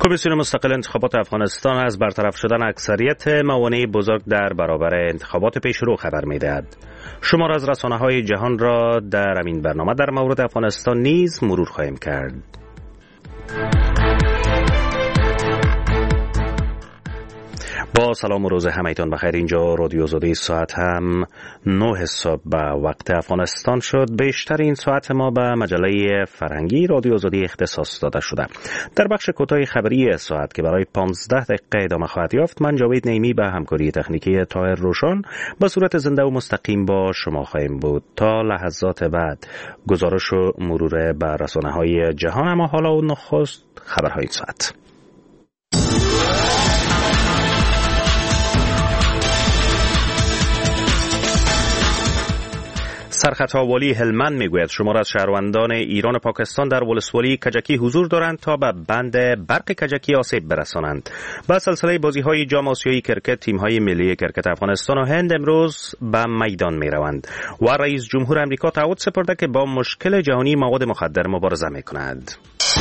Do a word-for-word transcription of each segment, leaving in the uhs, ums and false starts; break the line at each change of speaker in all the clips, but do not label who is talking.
کمیسیون مستقل انتخابات افغانستان از برطرف شدن اکثریت موانع بزرگ در برابر انتخابات پیشرو خبر می‌دهد. شمار از رسانه‌های جهان را در این برنامه در مورد افغانستان نیز مرور خواهیم کرد. با سلام و روز همگیتان بخیر. اینجا رادیو آزادی، ساعت هم نه صبح به وقت افغانستان شد. بیشتر این ساعت ما به مجله فرهنگی رادیو آزادی اختصاص داده شده. در بخش کوتاه خبری ساعت که برای پانزده دقیقه ادامه خواهد یافت، من جاوید نیمی به همکاری تکنیکی طاهر روشن به صورت زنده و مستقیم با شما خواهیم بود تا لحظات بعد گزارش و مرور بر رسانه‌های جهان. اما حالا و نخست خبرهای این ساعت. سرخطها والی هلمند میگوید شمار از شهروندان ایران و پاکستان در ولسوالی کجکی حضور دارند تا به بند برق کجکی آسیب برسانند. با سلسله بازی‌های جام آسیایی کرکت، تیم‌های ملی کرکت افغانستان و هند امروز به میدان می‌روند و رئیس جمهور آمریکا تعهد سپرده که با مشکل جهانی مواد مخدر مبارزه می‌کند.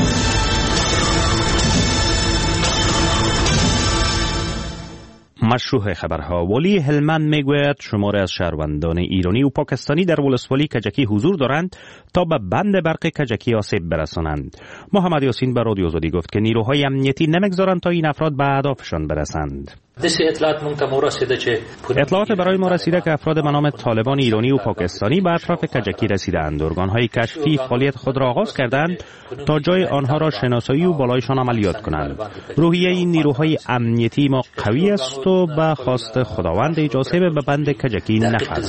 مشروع خبرها. والی هلمند میگوید شمار از شهروندان ایرانی و پاکستانی در ولسوالی کجکی حضور دارند تا به بند برق کجکی آسیب برسانند. محمد یاسین به رادیو آزادی گفت که نیروهای امنیتی نمیگذارند تا این افراد به اهدافشان برسند. اطلاعات برای ما رسیده که افراد به نام طالبان ایرانی و پاکستانی به اطراف کجکی رسیدند. ارگان‌های کشفی فعالیت خود را آغاز کردند تا جای آنها را شناسایی و بالایشان عملیات کنند. روحیه این نیروهای امنیتی ما قوی است و به خواست خداوند اجازه به بند کجکی نخواهد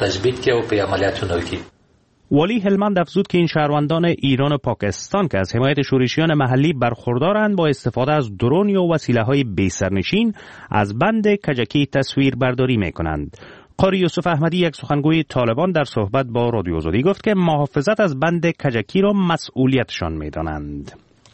رسید. والی هلمند افزود که این شهروندان ایران و پاکستان که از حمایت شورشیان محلی برخوردارند با استفاده از درون یا وسیله‌های بی‌سرنشین از بند کجکی تصویر برداری می‌کنند. قاری یوسف احمدی، یک سخنگوی طالبان، در صحبت با رادیو آزادی گفت که محافظت از بند کجکی را مسئولیتشان می‌دانند.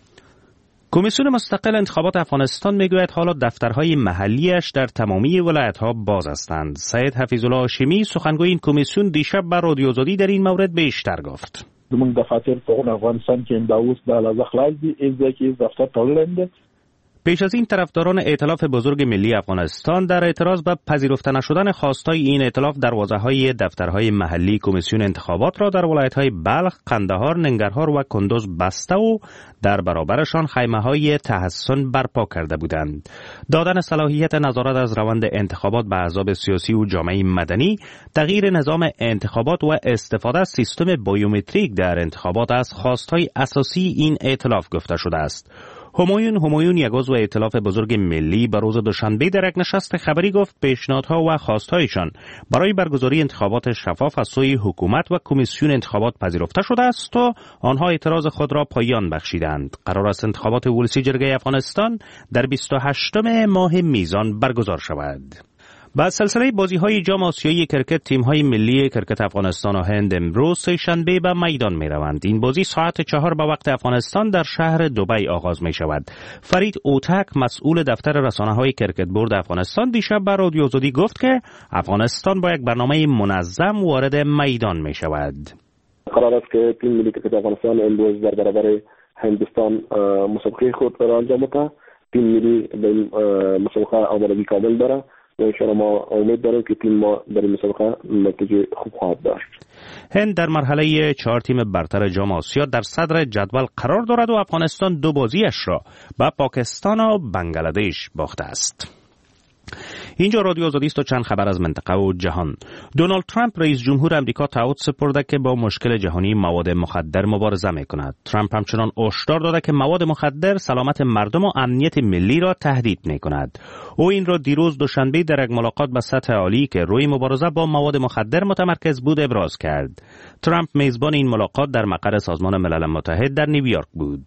کمیسیون مستقل انتخابات افغانستان میگوید حالا دفترهای محلیش در تمامی ولایت‌ها باز هستند. سید حفیظالله هاشمی، سخنگوی این کمیسیون، دیشب بر رادیو آزادی در این مورد بیشتر گفت.
زموږ دفاتر په افغانستان کې دا اوس د لازم خلاص دي از کی دفتر تړلند.
پیش از این طرفداران ائتلاف بزرگ ملی افغانستان در اعتراض به پذیرفته نشدن خواستای این ائتلاف دروازه‌های دفترهای محلی کمیسیون انتخابات را در ولایت‌های بلخ، قندهار، ننگرهار و کندوز بسته و در برابرشان خیمه‌های تحصن برپا کرده بودند. دادن صلاحیت نظارت از روند انتخابات به احزاب سیاسی و جامعه مدنی، تغییر نظام انتخابات و استفاده از سیستم بیومتریک در انتخابات از خواستهای اساسی این ائتلاف گفته شده است. همایون همایون، یک عضو ائتلاف بزرگ ملی، به روز دوشنبه در یک نشست خبری گفت پیشنهادها و خواستهایشان برای برگزاری انتخابات شفاف از سوی حکومت و کمیسیون انتخابات پذیرفته شده است و آنها اعتراض خود را پایان بخشیدند. قرار است انتخابات ولسی جرگه افغانستان در بیست و هشتم ماه میزان برگزار شود. بعد سلسله بازی‌های جام آسیایی کرکت، تیم‌های ملی کرکت افغانستان و هند امروز سه‌شنبه به میدان می‌روند. این بازی ساعت چهار به وقت افغانستان در شهر دبی آغاز می‌شود. فرید اوتک، مسئول دفتر رسانه‌های کرکت بورد افغانستان، دیشب به رادیو آزادی گفت که افغانستان با یک برنامه منظم وارد میدان می‌شود.
قرار است که تیم ملی کرکت افغانستان امروز در برابر هندوستان مسابقه خود را انجام بده. تیم ملی به مسابقه آمادگی کامل داره. و انشاءالله ما امید داریم که تیم ما در این مسابقه نتیجه خوب خواهد داشت.
هند در مرحله چهار تیم برتر جام آسیا در صدر جدول قرار دارد و افغانستان دو بازیش را با پاکستان و بنگلادش باخته است. اینجا رادیو آزادی است و چند خبر از منطقه و جهان. دونالد ترامپ، رئیس جمهور آمریکا، تعهد سپرده که با مشکل جهانی مواد مخدر مبارزه می‌کند. ترامپ همچنان هشدار داده که مواد مخدر سلامت مردم و امنیت ملی را تهدید می‌کند. او این را دیروز دوشنبه در یک ملاقات به سطح عالی که روی مبارزه با مواد مخدر متمرکز بود ابراز کرد. ترامپ میزبان این ملاقات در مقر سازمان ملل متحد در نیویورک بود.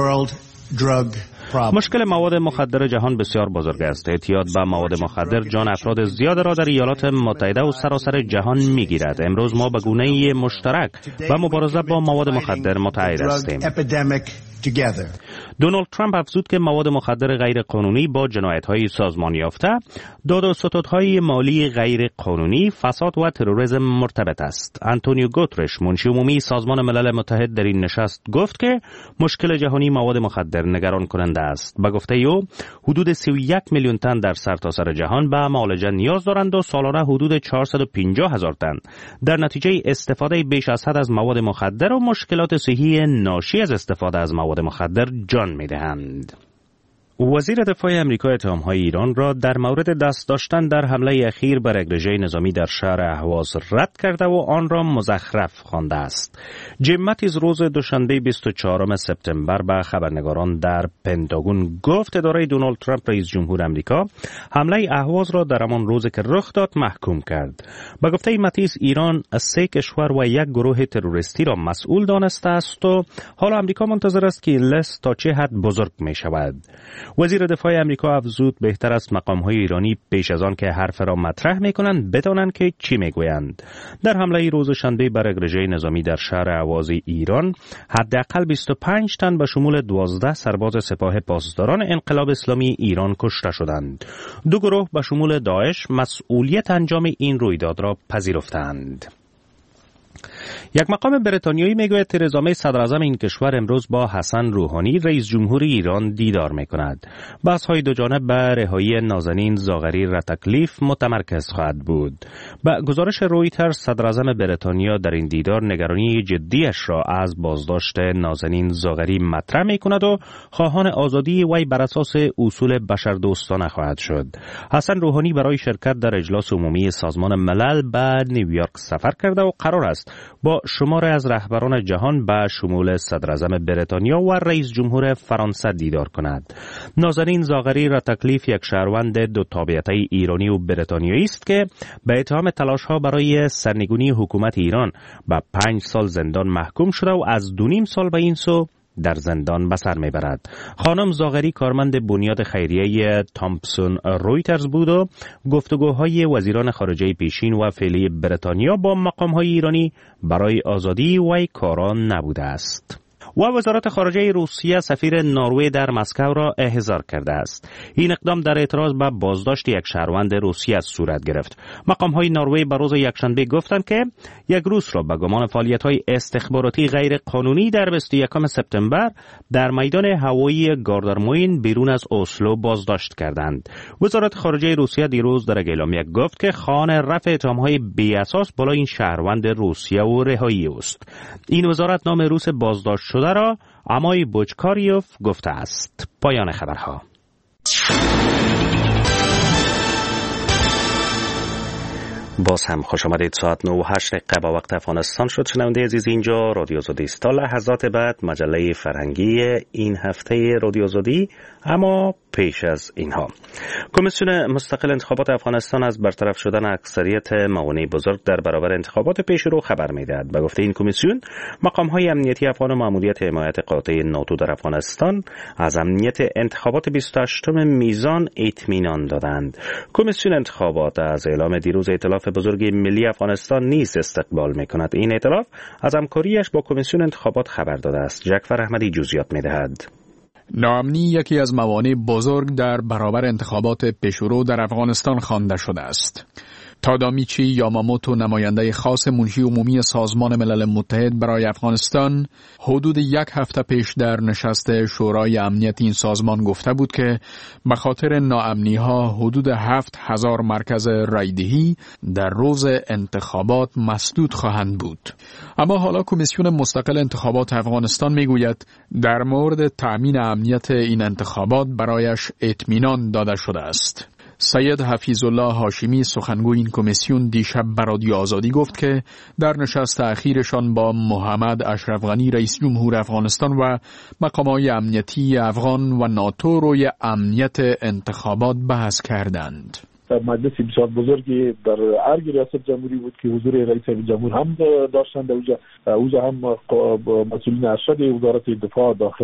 مشکل مواد مخدر جهان بسیار بزرگ است. اعتیاد به مواد مخدر جان افراد زیاد را در ایالات متحده و سراسر جهان میگیرد. امروز ما به گونه‌ای مشترک و مبارزه با مواد مخدر متحد هستیم. دونالد ترامپ افزود که مواد مخدر غیر قانونی با جنایت‌های سازمان یافته، داد و ستدهای مالی غیر قانونی، فساد و تروریسم مرتبط است. آنتونیو گوترش، منشی عمومی سازمان ملل متحد، در این نشست گفت که مشکل جهانی مواد مخدر نگران کننده است. به گفته او، حدود سی و یک میلیون تن در سرتاسر جهان به معالجه نیاز دارند و سالانه حدود چهارصد و پنجاه هزار تن در نتیجه استفاده بیش از حد از مواد مخدر و مشکلات صحی ناشی از استفاده از مواد مخدر جان می‌دهند. وزیر دفاع امریکا اتهام‌های ایران را در مورد دست داشتن در حمله اخیر بر یک رژه نظامی در شهر اهواز رد کرده و آن را مزخرف خوانده است. جیم ماتیز روز دوشنبه بیست و چهارم سپتامبر به خبرنگاران در پنتاگون گفت اداره دونالد ترامپ رئیس جمهور امریکا حمله اهواز را در همان روز که رخ داد محکوم کرد. به گفته ماتیز، ایران از سه کشور و یک گروه تروریستی را مسئول دانسته است و حالا امریکا منتظر است که این لیست تا چه حد بزرگ می شود. وزیر دفاع امریکا افزود بهتر است مقام‌های ایرانی پیش از آن که حرف را مطرح می‌کنند بدانند که چی می‌گویند. در حمله روز شنبه بر رژه نظامی در شهر اهواز ایران حداقل بیست و پنج تن به شمول دوازده سرباز سپاه پاسداران انقلاب اسلامی ایران کشته شدند. دو گروه به شمول داعش مسئولیت انجام این رویداد را پذیرفتند. یک مقام بریتانیایی میگوید ترزا می صدراعظم این کشور امروز با حسن روحانی رئیس جمهور ایران دیدار میکند. بحث‌های دو جانب به رهایی نازنین زاغری راتکلیف متمرکز خواهد بود. با گزارش رویترز، صدراعظم بریتانیا در این دیدار نگرانی جدیش را از بازداشت نازنین زاغری مطرح میکند و خواهان آزادی وی بر اساس اصول بشردوستانه خواهد شد. حسن روحانی برای شرکت در اجلاس عمومی سازمان ملل به نیویورک سفر کرده و قرار است با شماره از رهبران جهان به شمول صدراعظم بریتانیا و رئیس جمهور فرانسه دیدار کند. نازنین زاغری راتکلیف یک شهروند دو تابعیتی ایرانی و بریتانیایی است که به اتهام تلاش‌ها برای سرنگونی حکومت ایران به پنج سال زندان محکوم شده و از دو نیم سال به این سو در زندان به سر میبرد. خانم زاغری کارمند بنیاد خیریه تامپسون رویترز بود و گفتگوهای وزیران خارجه پیشین و فعلی بریتانیا با مقام‌های ایرانی برای آزادی وی کارا نبوده است. و وزارت خارجه روسیه سفیر نروژ در مسکو را احضار کرده است. این اقدام در اعتراض به بازداشت یک شهروند روسیه صورت گرفت. مقام‌های نروژ به روز یکشنبه گفتند که یک روس را به گمان فعالیت‌های استخباراتی غیر قانونی در بیست و یکم سپتامبر در میدان هوایی گاردارموین بیرون از اسلو بازداشت کردند. وزارت خارجه روسیه دیروز در اعلامیه گفت که خواهان رفع اتهام‌های بی‌اساس بالای این شهروند روسیه و رهایی است. این وزارت نام روس بازداشت شده را امای بوچکاریوف گفته است. پایان خبرها. باز هم خوش آمدید. ساعت نه و هشت دقیقه با وقت افغانستان شد. شنونده عزیز، اینجا رادیو زودی است. تا لحظات بعد مجله فرهنگی این هفته رادیو زودی. اما پیش از اینها، کمیسیون مستقل انتخابات افغانستان از برطرف شدن اکثریت موانع بزرگ در برابر انتخابات پیشرو خبر می‌دهد. به گفته این کمیسیون، مقام‌های امنیتی افغان و مأموریت حمایت قاطع ناتو در افغانستان از امنیت انتخابات بیست و هشتم میزان اطمینان دادند. کمیسیون انتخابات از اعلام دیروز ائتلاف بزرگ ملی افغانستان نیز استقبال می‌کند. این ائتلاف از همکاریش با کمیسیون انتخابات خبر داده است. جعفر احمدی جزئیات می‌دهد.
ناامنی یکی از موانع بزرگ در برابر انتخابات پیشرو در افغانستان خوانده شده است. تادامیچی یاماموتو، نماینده خاص منشی عمومی سازمان ملل متحد برای افغانستان، حدود یک هفته پیش در نشست شورای امنیت این سازمان گفته بود که به خاطر ناامنی‌ها حدود هفت هزار مرکز رایدهی در روز انتخابات مسدود خواهند بود. اما حالا کمیسیون مستقل انتخابات افغانستان میگوید در مورد تأمین امنیت این انتخابات برایش اطمینان داده شده است. سید حفیظ الله هاشمی، سخنگوی این کمیسیون، دیشب به رادیو آزادی گفت که در نشست اخیرشان با محمد اشرف غنی رئیس جمهور افغانستان و مقامات امنیتی افغان و ناتو روی امنیت انتخابات بحث کردند.
مجلس بسیار بزرگی در ارگ ریاست جمهوری بود که حضور رئیس جمهور هم داشتند. اوجا اوجا هم مسئولین ارشد وزارت دفاع، داخله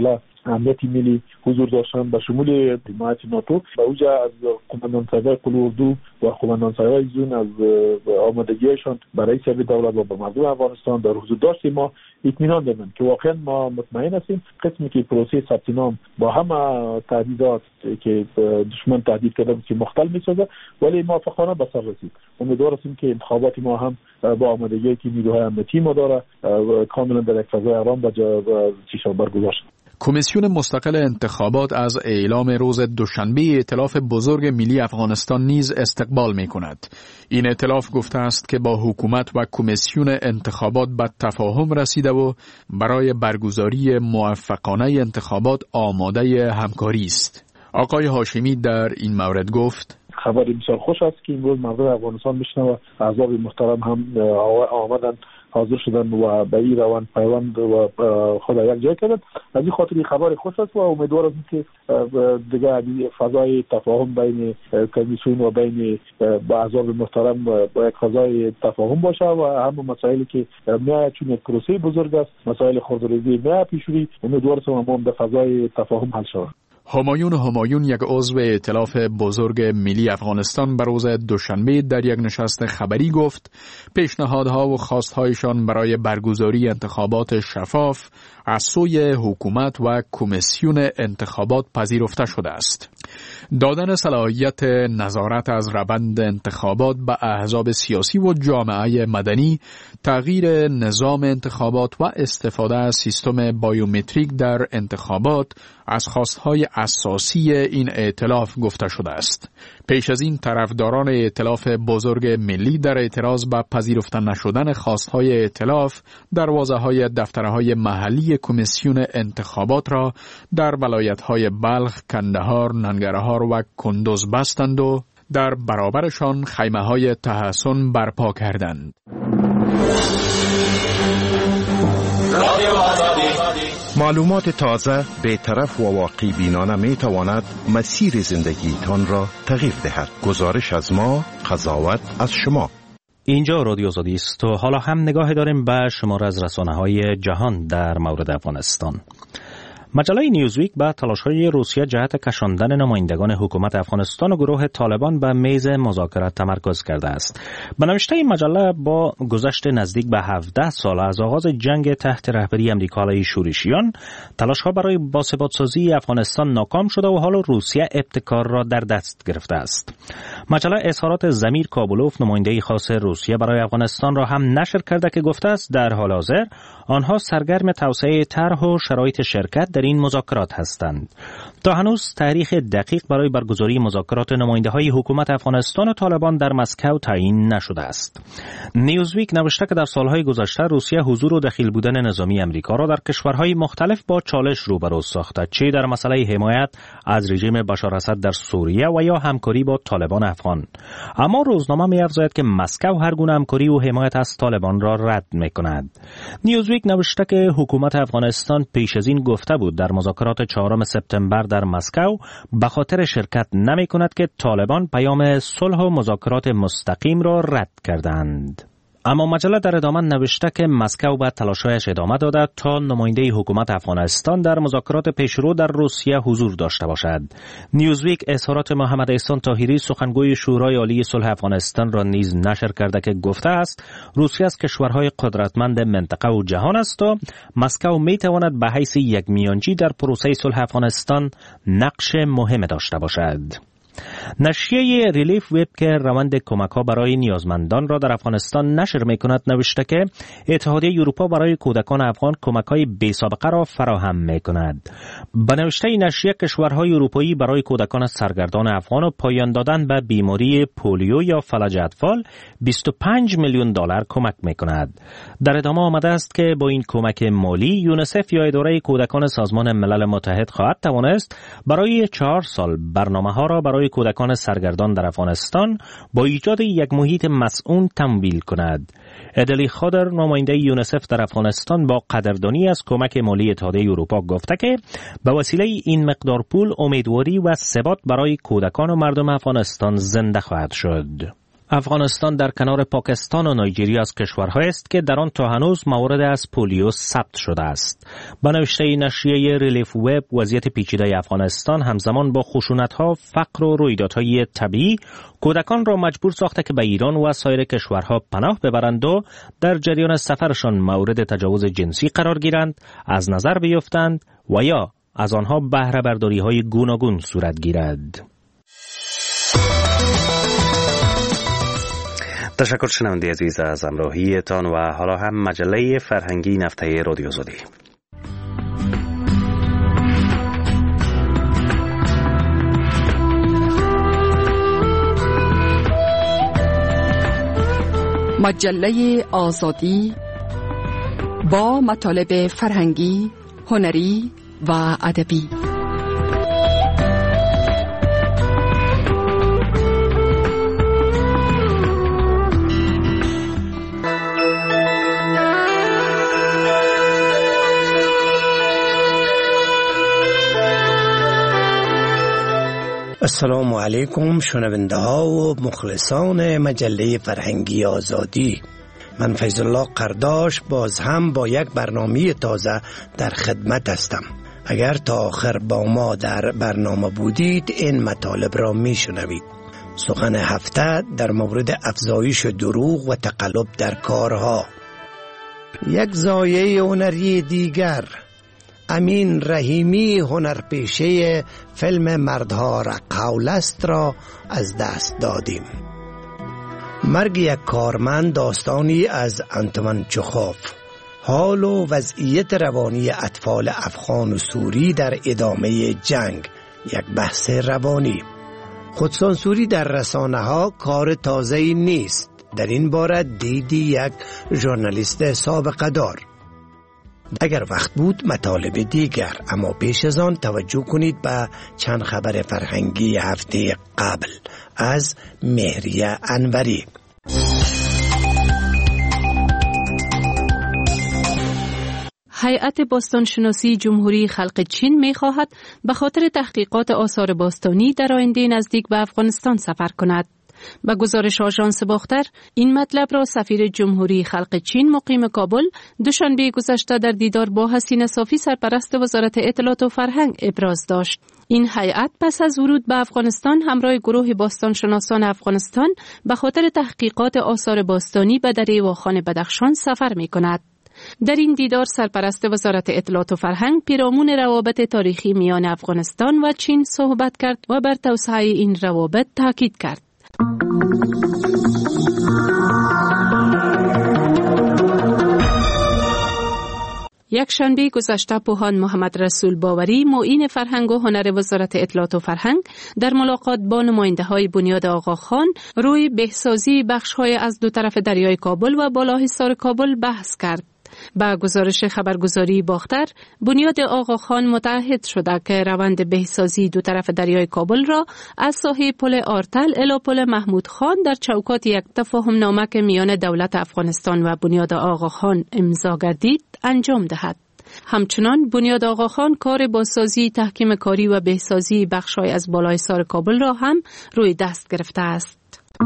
امنیت ملی حضور داشتن به شمول حمایت ناتو به اوج از قماندان سرای قول اردو و قماندان سرای زون از آمادگیشان برای سر دولت و به مردم افغانستان در حضور داشت ما اطمینان دادن که واقعا ما مطمئن هستیم قسمی که پروسه ثبت نام با همه تهدیدات که دشمن تهدید کرده که مختل می‌سازه ولی موفقانه به سر رسید. امیدوار هستیم که انتخابات ما هم با آمادگی که نیروهای امنیتی ما داره کاملا در یک فضای آرام و چیشا برگزار شد.
کمیسیون مستقل انتخابات از اعلام روز دوشنبه ائتلاف بزرگ ملی افغانستان نیز استقبال می کند. این ائتلاف گفته است که با حکومت و کمیسیون انتخابات به تفاهم رسیده و برای برگزاری موفقانه انتخابات آماده همکاری است. آقای هاشمی در این مورد گفت:
خبر بسیار خوش است که امروز مردم افغانستان میشنوه احزاب محترم هم آمدن حاضر شدن و به این روان پیوند و خود یک جای کردن. از این خاطر خبر خوش است و امیدوارم که دیگه فضای تفاهم بین کمیسیون و بین احزاب محترم با یک فضای تفاهم باشه و همه مسائلی که میاد چون یک پروسه بزرگ است مسائل خردریزی میاد پیش روی امیدوارم ما در فضای تفاهم حل شود.
همایون همایون یک عضو ائتلاف بزرگ ملی افغانستان بر روز دوشنبه در یک نشست خبری گفت پیشنهادها و خواستهایشان برای برگزاری انتخابات شفاف از سوی حکومت و کمیسیون انتخابات پذیرفته شده است. دادن صلاحیت نظارت از روند انتخابات به احزاب سیاسی و جامعه مدنی، تغییر نظام انتخابات و استفاده از سیستم بایومتریک در انتخابات از خواستهای اساسی این ائتلاف گفته شده است. پیش از این طرفداران ائتلاف بزرگ ملی در اعتراض به پذیرفته نشدن خواستهای ائتلاف دروازه‌های دفترهای محلی کمیسیون انتخابات را در ولایت‌های بلخ، کندهار، ننگرهار و کندوز بستند و در برابرشان خیمه‌های تحصن برپا کردند.
معلومات تازه، بی‌طرف و واقع بینانه می تواند مسیر زندگیتان را تغییر دهد. گزارش از ما، قضاوت از شما.
اینجا رادیو آزادی است و حالا هم نگاه داریم به شمار از رسانه‌های جهان در مورد افغانستان. مجله نیوزویک به تلاش‌های روسیه جهت کشاندن نمایندگان حکومت افغانستان و گروه طالبان به میز مذاکرات تمرکز کرده است. به نوشته این مجله با گذشت نزدیک به هفده سال از آغاز جنگ تحت رهبری آمریکا علیه شورشیان، تلاش‌ها برای باثبات‌سازی افغانستان ناکام شده و حالا روسیه ابتکار را در دست گرفته است. مجله اظهارات زمیر کابولوف، نماینده خاص روسیه برای افغانستان را هم نشر کرده که گفته است در حال حاضر آنها سرگرم توسعه طرح و شرایط شرکت در این مذاکرات هستند. تا هنوز تاریخ دقیق برای برگزاری مذاکرات نماینده‌های حکومت افغانستان و طالبان در مسکو تعیین نشده است. نیوزویک نوشته که در سالهای گذشته روسیه حضور و دخیل بودن نظامی آمریکا را در کشورهای مختلف با چالش روبرو ساخته، چه در مسئله حمایت از رژیم بشار اسد در سوریه و یا همکاری با طالبان افغان. اما روزنامه می‌افزاید که مسکو هر گونه همکاری و حمایت از طالبان را رد می‌کند. نیوزویک نوشته که حکومت افغانستان پیش از این گفته بود در مذاکرات چهارم سپتامبر در مسکو به خاطر شرکت نمی کند که طالبان پیام صلح و مذاکرات مستقیم را رد کردند. اما مجله در ادامه نوشته که مسکو به تلاش‌هایش ادامه داده تا نماینده حکومت افغانستان در مذاکرات پیشرو در روسیه حضور داشته باشد. نیوزویک اظهارات محمد احسان طاهری، سخنگوی شورای عالی صلح افغانستان را نیز نشر کرده که گفته است روسیه از کشورهای قدرتمند منطقه و جهان است و مسکو می‌تواند به حیث یک میانجی در پروسه صلح افغانستان نقش مهم داشته باشد. نشریه ریلیف وب که روند کمک‌ها برای نیازمندان را در افغانستان نشر می‌کند نوشته که اتحادیه اروپا برای کودکان افغان کمک‌های بی‌سابقه را فراهم می‌کند. به نوشته این نشریه کشورهای اروپایی برای کودکان سرگردان افغان و پایان دادن به بیماری پولیو یا فلج اطفال بیست و پنج میلیون دلار کمک می‌کند. در ادامه آمده است که با این کمک مالی یونیسف یا اداره کودکان سازمان ملل متحد خواهد توانست برای چهار سال برنامه‌ها را برای کودکان سرگردان در افغانستان با ایجاد یک محیط مسئول تمویل کند. ادلی خادر، نماینده یونیسف در افغانستان، با قدردانی از کمک مالی اتحادیه اروپا گفته که به وسیله این مقدار پول امیدواری و ثبات برای کودکان و مردم افغانستان زنده خواهد شد. افغانستان در کنار پاکستان و نایجریا از کشورهایی است که در آن تا هنوز موارد از پولیو ثبت شده است. با نوشته نشریه ریلیف وب، وضعیت پیچیده افغانستان همزمان با خشونت‌ها، فقر و رویدادهای طبیعی کودکان را مجبور ساخته که به ایران و سایر کشورها پناه ببرند و در جریان سفرشان مورد تجاوز جنسی قرار گیرند، از نظر بیفتند و یا از آنها بهره برداری‌های گوناگون صورت گیرد. تشکر شنونده عزیز از همراهیتان و حالا هم مجله فرهنگی نفته رادیو آزادی.
مجله آزادی با مطالب فرهنگی، هنری و ادبی.
السلام علیکم شنونده ها و مخلصان مجله فرهنگی آزادی. من فیض الله قرداش باز هم با یک برنامه تازه در خدمت هستم. اگر تا آخر با ما در برنامه بودید این مطالب را می شنوید. سخن هفته در مورد افزایش دروغ و تقلب در کارها. یک زایه هنری دیگر، امین رحیمی هنرپیشه فیلم مردها را قول است را از دست دادیم. مرگ یک کارمند داستانی از آنتون چخوف. حال و وضعیت روانی اطفال افغان و سوری در ادامه جنگ، یک بحث روانی. خودسانسوری در رسانه ها کار تازه‌ای نیست. در این باره دیدی یک ژورنالیست سابقه دار. اگر وقت بود مطالب دیگر، اما پیش از آن توجه کنید به چند خبر فرهنگی هفته قبل از مهریه انوری.
هیئت باستانشناسی جمهوری خلق چین می خواهد به خاطر تحقیقات آثار باستانی در آینده نزدیک به افغانستان سفر کند. با گزارش آژانس باختر، این مطلب را سفیر جمهوری خلق چین مقیم کابل دوشنبه گذشته در دیدار با حسین صافی سرپرست وزارت اطلاعات و فرهنگ ابراز داشت. این هیئت پس از ورود به افغانستان همراه گروه باستانشناسان افغانستان به خاطر تحقیقات آثار باستانی به دره واخان بدخشان سفر می کند. در این دیدار سرپرست وزارت اطلاعات و فرهنگ پیرامون روابط تاریخی میان افغانستان و چین صحبت کرد و بر توسعه این روابط تاکید کرد. یک شنبه گذشته پوهان محمد رسول باوری معین فرهنگ و هنر وزارت اطلاعات و فرهنگ در ملاقات با نماینده های بنیاد آقاخان روی بهسازی بخش های از دو طرف دریای کابل و بالاحصار کابل بحث کرد. با گزارش خبرگزاری باختر، بنیاد آقاخان متعهد شده که روند بهسازی دو طرف دریای کابل را از ساحه پل آرتل الی پل محمود خان در چوکات یک تفاهم نامه که میان دولت افغانستان و بنیاد آقاخان امضا گردید انجام دهد. همچنان بنیاد آقاخان کار بازسازی، تحکیم کاری و بهسازی بخش‌های از بالاحصار کابل را هم روی دست گرفته است.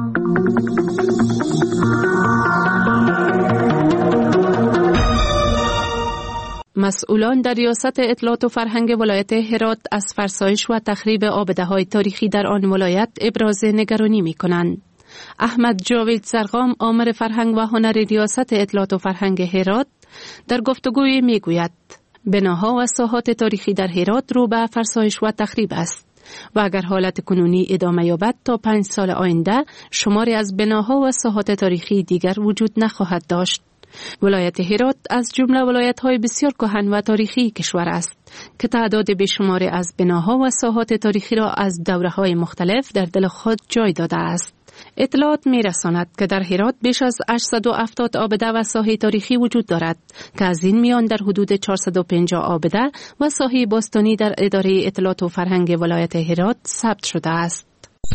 مسئولان در ریاست اطلاعات و فرهنگ ولایت هرات از فرسایش و تخریب آبده‌های تاریخی در آن ولایت ابراز نگرانی می‌کنند. احمد جاوید زرقام، آمر فرهنگ و هنر ریاست اطلاعات و فرهنگ هرات، در گفتگوی میگوید بناها و ساحات تاریخی در هرات رو به فرسایش و تخریب است و اگر حالت کنونی ادامه یابد تا پنج سال آینده شماری از بناها و ساحات تاریخی دیگر وجود نخواهد داشت. ولایت هرات از جمله ولایت‌های بسیار کهن و تاریخی کشور است که تعداد بیشماری از بناها و ساحات تاریخی را از دوره‌های مختلف در دل خود جای داده است. اطلاعات می‌رساند که در هرات بیش از هشتصد و هفتاد آبده و ساحه تاریخی وجود دارد که از این میان در حدود چهارصد و پنجاه آبده و ساحه باستانی در اداره اطلاعات و فرهنگ ولایت هرات ثبت شده است.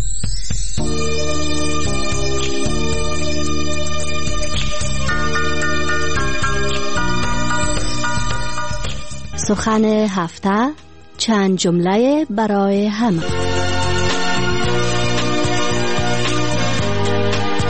سخن هفته، چند جمله برای همه.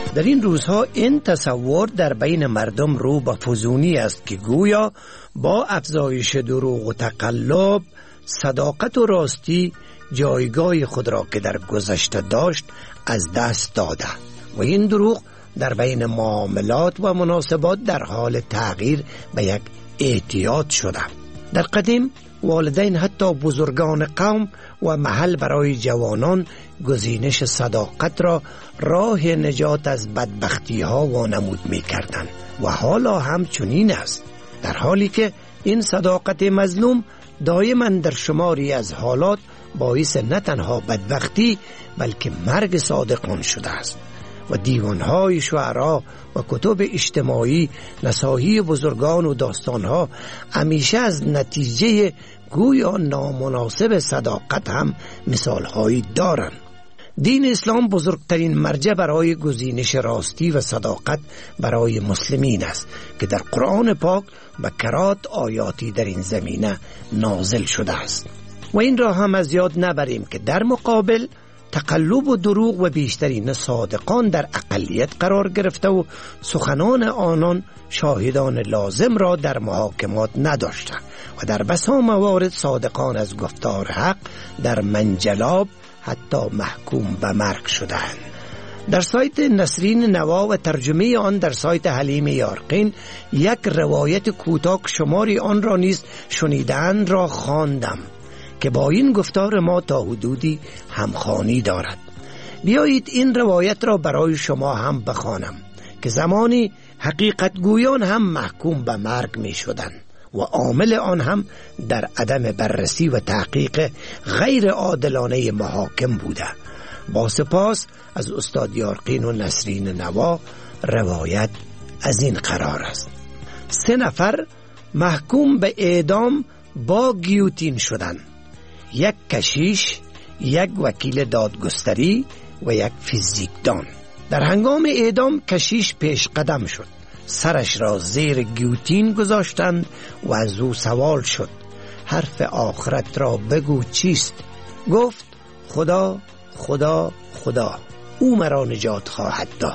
در این روزها این تصور در بین مردم رو به فزونی است که گویا با افزایش دروغ و تقلب صداقت و راستی جایگاه خود را که در گذشته داشت از دست داده و این دروغ در بین معاملات و مناسبات در حال تغییر به یک اعتیاد شده. در قدیم والدین حتی بزرگان قوم و محل برای جوانان گزینش صداقت را راه نجات از بدبختی ها وانمود می کردند و حالا هم چنین است، در حالی که این صداقت مظلوم دائما در شماری از حالات باعث نه تنها بدبختی بلکه مرگ صادقان شده است و دیوانهای شعرا و کتب اجتماعی نصاحی بزرگان و داستانها همیشه از نتیجه گویا نامناسب صداقت هم مثالهایی دارند. دین اسلام بزرگترین مرجع برای گزینش راستی و صداقت برای مسلمین است که در قرآن پاک به کرات آیاتی در این زمینه نازل شده است و این را هم از یاد نبریم که در مقابل تقلب و دروغ و بیشترین صادقان در اقلیت قرار گرفته و سخنان آنان شاهدان لازم را در محاکمات نداشته و در بسا موارد صادقان از گفتار حق در منجلاب حتی محکوم به مرگ شدند. در سایت نسرین نوا و ترجمه آن در سایت حلیم یارقین یک روایت کوتاه شماری آن را نیز شنیدند را خواندم که با این گفتار ما تا حدودی همخوانی دارد. بیایید این روایت را برای شما هم بخوانم که زمانی حقیقت گویان هم محکوم به مرگ می شدند و عامل آن هم در عدم بررسی و تحقیق غیر عادلانه محاکم بوده. با سپاس از استاد یارقین و نسرین نوا روایت از این قرار است: سه نفر محکوم به اعدام با گیوتین شدند، یک کشیش، یک وکیل دادگستری و یک فیزیکدان. در هنگام اعدام کشیش پیش قدم شد، سرش را زیر گیوتین گذاشتند و از او سوال شد: حرف آخرت را بگو چیست؟ گفت: خدا خدا خدا، او مرا نجات خواهد داد.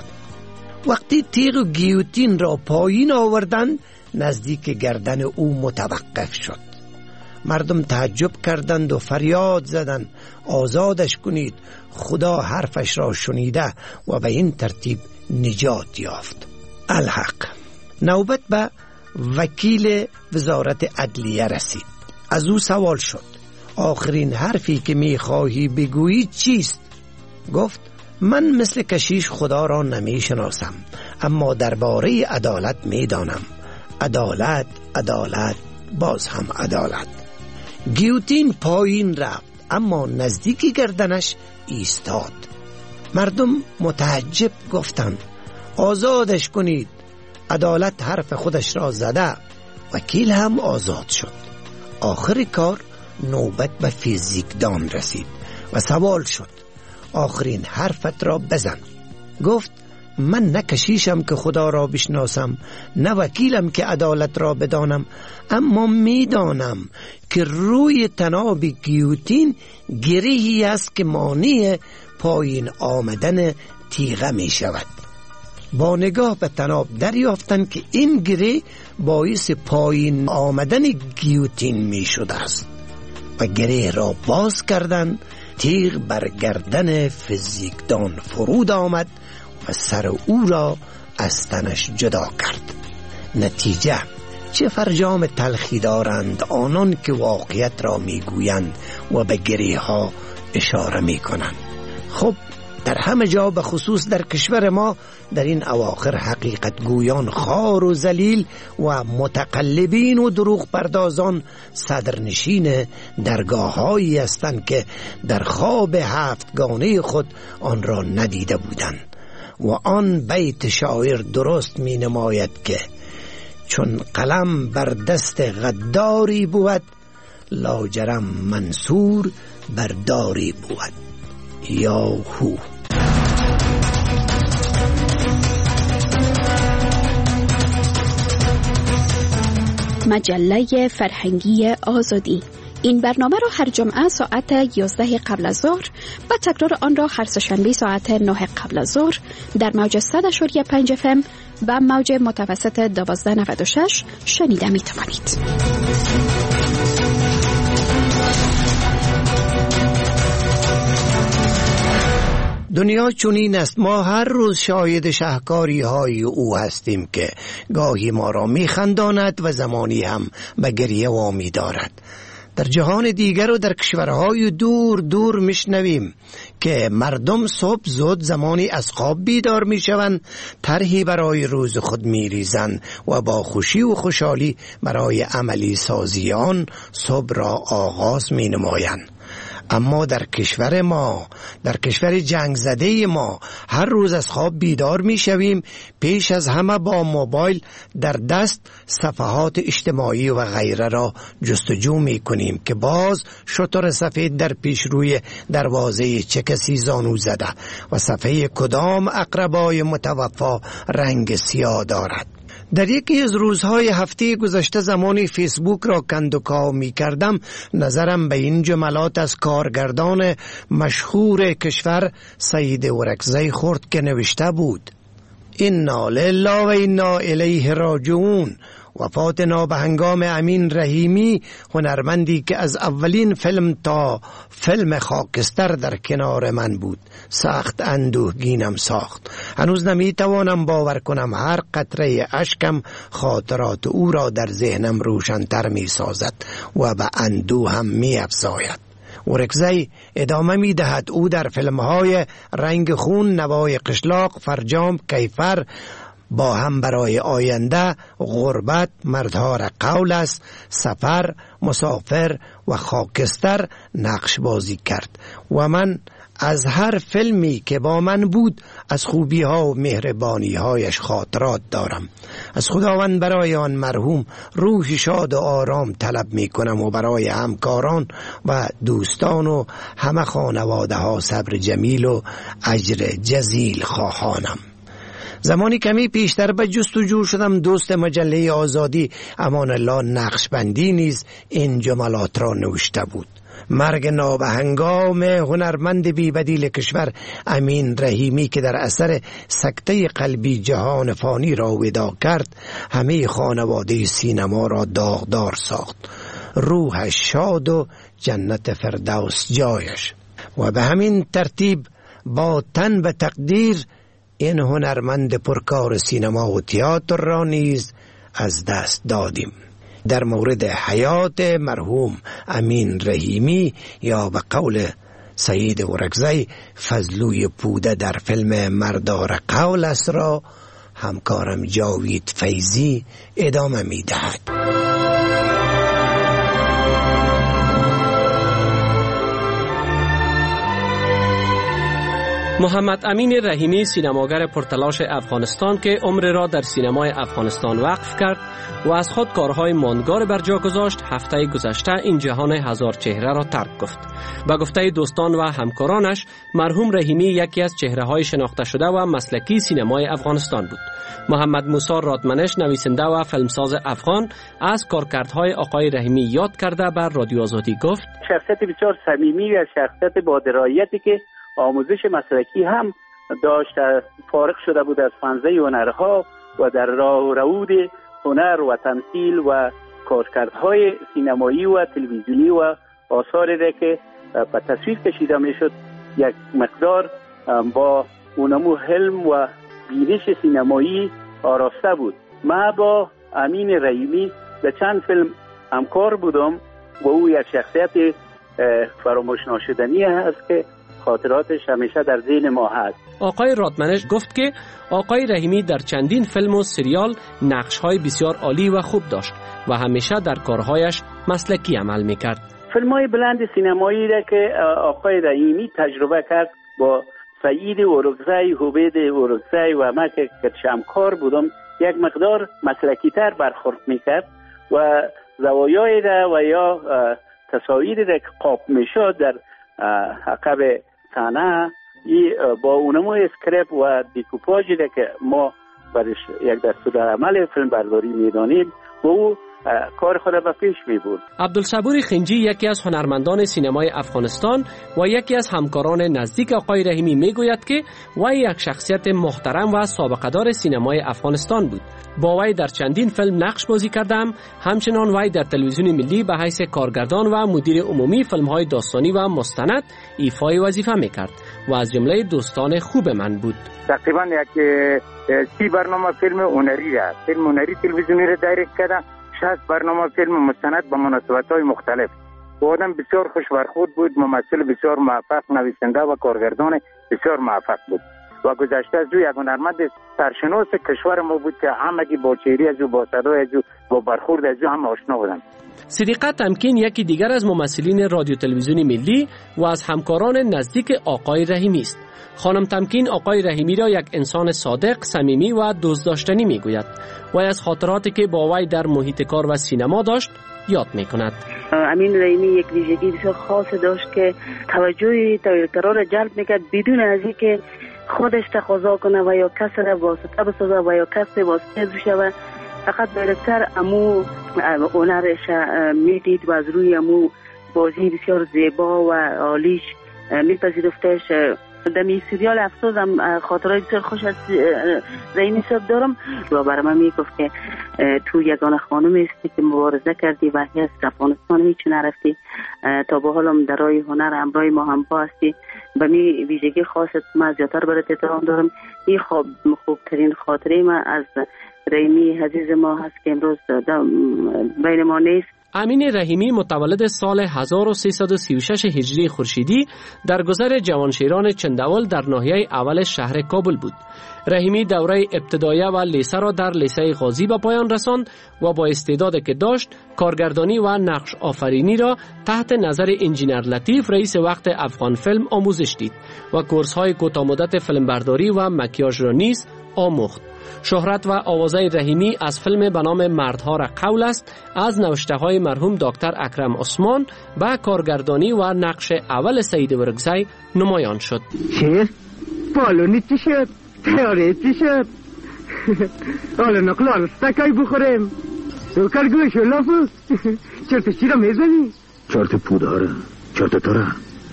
وقتی تیغ گیوتین را پایین آوردند نزدیک گردن او متوقف شد. مردم تعجب کردند و فریاد زدند: آزادش کنید، خدا حرفش را شنیده و به این ترتیب نجات یافت. الحق نوبت به وکیل وزارت عدلیه رسید. از او سوال شد: آخرین حرفی که می خواهی بگویی چیست؟ گفت: من مثل کشیش خدا را نمی شناسم، اما درباره عدالت می دانم. عدالت عدالت باز هم عدالت. گیوتین پایین رفت اما نزدیکی گردنش ایستاد. مردم متعجب گفتند: آزادش کنید، عدالت حرف خودش را زده. وکیل هم آزاد شد. آخر کار نوبت به فیزیکدان رسید و سوال شد: آخرین حرفت را بزن. گفت: من نه کشیشم که خدا را بشناسم، نه وکیلم که عدالت را بدانم، اما میدانم که روی تناب گیوتین گرهی است که مانع پایین آمدن تیغه می شود. با نگاه به تناب دریافتند که این گره باعث پایین آمدن گیوتین می شده است و گره را باز کردند. تیغ بر گردن فیزیکدان فرود آمد و سر او را از تنش جدا کرد. نتیجه چه فرجام تلخی دارند آنان که واقعیت را میگویند و به گره ها اشاره میکنند. خب در همه جا به خصوص در کشور ما در این اواخر حقیقت گویان خار و ذلیل و متقلبین و دروغ پردازان صدرنشین درگاه هایی هستند که در خواب هفتگانه خود آن را ندیده بودند و آن بیت شاعر درست می نماید که چون قلم بر دست غداری بود، لاجرم منصور بر داری بود. یا هو.
مجله فرهنگی آزادی،
این برنامه را هر جمعه ساعت یازده قبل از ظهر و تکرار آن را هر سه‌شنبه ساعت نه قبل از ظهر در موج صد و پنج اف ام و موج متوسط دوازده نود و شش شنیده می توانید.
دنیا چنین است، ما هر روز شاهد شهکاری های او هستیم که گاهی ما را می خنداند و زمانی هم به گریه وامی دارد. در جهان دیگر و در کشورهای دور دور میشنویم که مردم صبح زود زمانی از خواب بیدار میشوند، طرحی برای روز خود میریزند و با خوشی و خوشحالی برای عملی سازی آن صبح را آغاز مینمایند. اما در کشور ما، در کشور جنگ زده ما، هر روز از خواب بیدار می شویم، پیش از همه با موبایل در دست صفحات اجتماعی و غیره را جستجو می کنیم که باز شتر سفید در پیش روی دروازه چه کسی زانو زده و صفحه کدام اقربای متوفا رنگ سیاه دارد. در یکی از روزهای هفته گذشته زمانی فیسبوک را کندوکاو می کردم، نظرم به این جملات از کارگردان مشهور کشور سعید ورکزی خورد که نوشته بود: انا لله و انا الیه راجعون. وفات نابهنگام امین رحیمی، هنرمندی که از اولین فیلم تا فیلم خاکستر در کنار من بود، سخت اندوهگینم ساخت. هنوز نمیتوانم باور کنم هر قطره اشکم خاطرات او را در ذهنم روشن‌تر می سازد و به اندوه هم می افزاید. ورکزی ادامه می دهد: او در فیلم‌های رنگ خون، نوای قشلاق، فرجام، کیفر، با هم برای آینده، غربت، مردها را قول است، سفر، مسافر و خاکستر نقش بازی کرد و من از هر فیلمی که با من بود از خوبی ها و مهربانی هایش خاطرات دارم. از خداوند برای آن مرحوم روح شاد و آرام طلب می کنم و برای همکاران و دوستان و همه خانواده ها صبر جمیل و اجر جزیل خواهانم. زمانی کمی پیشتر به جستجو شدم، دوست مجله آزادی امان الله نقشبندی نیز این جملات را نوشته بود: مرگ نابهنگام هنرمند بی‌بدیل کشور امین رحیمی که در اثر سکته قلبی جهان فانی را وداع کرد، همه خانواده سینما را داغدار ساخت. روحش شاد و جنت فردوس جایش. و به همین ترتیب با تن به تقدیر این هنرمند پرکار سینما و تئاتر را نیز از دست دادیم. در مورد حیات مرحوم امین رحیمی یا به قول سعید ورکزی فضلوی پوده در فیلم مردار قول است را همکارم جاوید فیضی ادامه می دهد.
محمد امین رحیمی، سینماگر پرتلاش افغانستان که عمر را در سینمای افغانستان وقف کرد و از خود کارهای ماندگار بر جا گذاشت، هفته گذشته این جهان هزار چهره را ترک گفت. با گفته دوستان و همکارانش، مرحوم رحیمی یکی از چهره‌های شناخته شده و مسلکی سینمای افغانستان بود. محمد موسی رادمنش، نویسنده و فیلمساز افغان، از کارکردهای آقای رحیمی یاد کرده بر رادیو آزادی گفت:
شخصیت بسیار صمیمی و شخصیت با درایتی که آموزش مسلکی هم داشت، فارغ شده بود از فنزه هنرها و در راه و رود هنر و تمثیل و کارکردهای سینمایی و تلویزیونی و آثاری را که به تصویر کشیده میشد یک مقدار با اونمو حلم و بینش سینمایی آراسته بود. من با امین رحیمی به چند فیلم همکار بودم و او یک شخصیت فراموش ناشدنی هست که خاطراتش همیشه در ذهن ما هست.
آقای رادمنش گفت که آقای رحیمی در چندین فیلم و سریال نقش‌های بسیار عالی و خوب داشت و همیشه در کارهایش مسلکی عمل می‌کرد.
فیلم‌های بلند سینمایی را که آقای رحیمی تجربه کرد با سعید ورکزی، حبید ورکزی و من که همکار بودم، یک مقدار مسلکی‌تر برخورد می‌کرد و زوایای را و یا تصاویری را که قاب می‌شد در عقب صحنه با اونمو اسکریپت و دیکوپاژی که ما برش یک دستور عمل فیلم برداری میدانیم و او کار خود به پیش میبرد.
عبدالصبور خنجی یکی از هنرمندان سینمای افغانستان و یکی از همکاران نزدیک آقای رحیمی میگوید که وی یک شخصیت محترم و سابقه دار سینمای افغانستان بود. با وی در چندین فیلم نقش بازی کردم. همچنان وی در تلویزیون ملی به حیث کارگردان و مدیر عمومی فیلم‌های داستانی و مستند ایفای وظیفه میکرد و از جمله دوستان خوب من بود.
تقریبا یک سی برنامه فیلم هنری را فیلم هنری تلویزیونی را دایرکت کردم. شصت برنامه فیلم مستند با مناسبت‌های مختلف. و آدم بسیار خوش برخورد بود، ممثل بسیار موفق، نویسنده و کارگردان بسیار موفق بود و گذشته از او یک هنرمند سرشناس کشور ما بود که همگی با چهره از او، با صدای از او، با برخورد از او هم آشنا بودند.
صدیقه تمکین یکی دیگر از ممثلین رادیو تلویزیون ملی و از همکاران نزدیک آقای رحیمی است. خانم تمکین آقای رحیمی را یک انسان صادق، صمیمی و دوست داشتنی میگوید و از خاطراتی که با وی در محیط کار و سینما داشت یاد میکند.
امین رحیمی یک ویژگی بسیار خاص داشت که توجه تماشاگرها را جلب میکرد بدون از اینکه خودش تقاضا کنه و یا کس را واسطه بسازه و یا کس واسطه بشه. فقط دایرکتر امو هنرش میدید و از روی امو بازی بسیار زیبا و عالیش میپذیرفتش. دمی سریال افسوزم خاطرات بسیار خوش از رحیمی صاحب دارم و برای من میگفت که تو یگانه خانم هستی که مبارزه کردی و هیچ افغانستان هیچ نرفتی، تا به حالم در راه هنر همراه ما هم با هستی. به می ویژگی خاصت من زیادتر برات احترام دارم. این خوب خوبترین خاطره من از رحیمی عزیز ما هست که امروز بین ما نیست.
امین رحیمی متولد سال هزار و سیصد و سی و شش هجری خورشیدی در گذر جوانشیران چندول در ناحیه اول شهر کابل بود. رحیمی دوره ابتدایه و لیسه را در لیسه غازی به پایان رساند و با استعدادی که داشت کارگردانی و نقش آفرینی را تحت نظر انجینر لطیف رئیس وقت افغان فیلم آموزش دید و کورس‌های کوتاه‌مدت فیلمبرداری و مکیاژ را نیز آموخت. شهرت و آوازه رحیمی از فیلم به نام مردها را قول است از نوشته های مرحوم دکتر اکرم عثمان به کارگردانی و نقش اول سید ورکزی نمایان شد.
چه؟ بالونی چی شد؟ تیاره چی شد؟ حالا نقل سکای بخوریم. دوکر گوش لافو چرت چی را میزنی؟
چرت پوداره، چرت تره.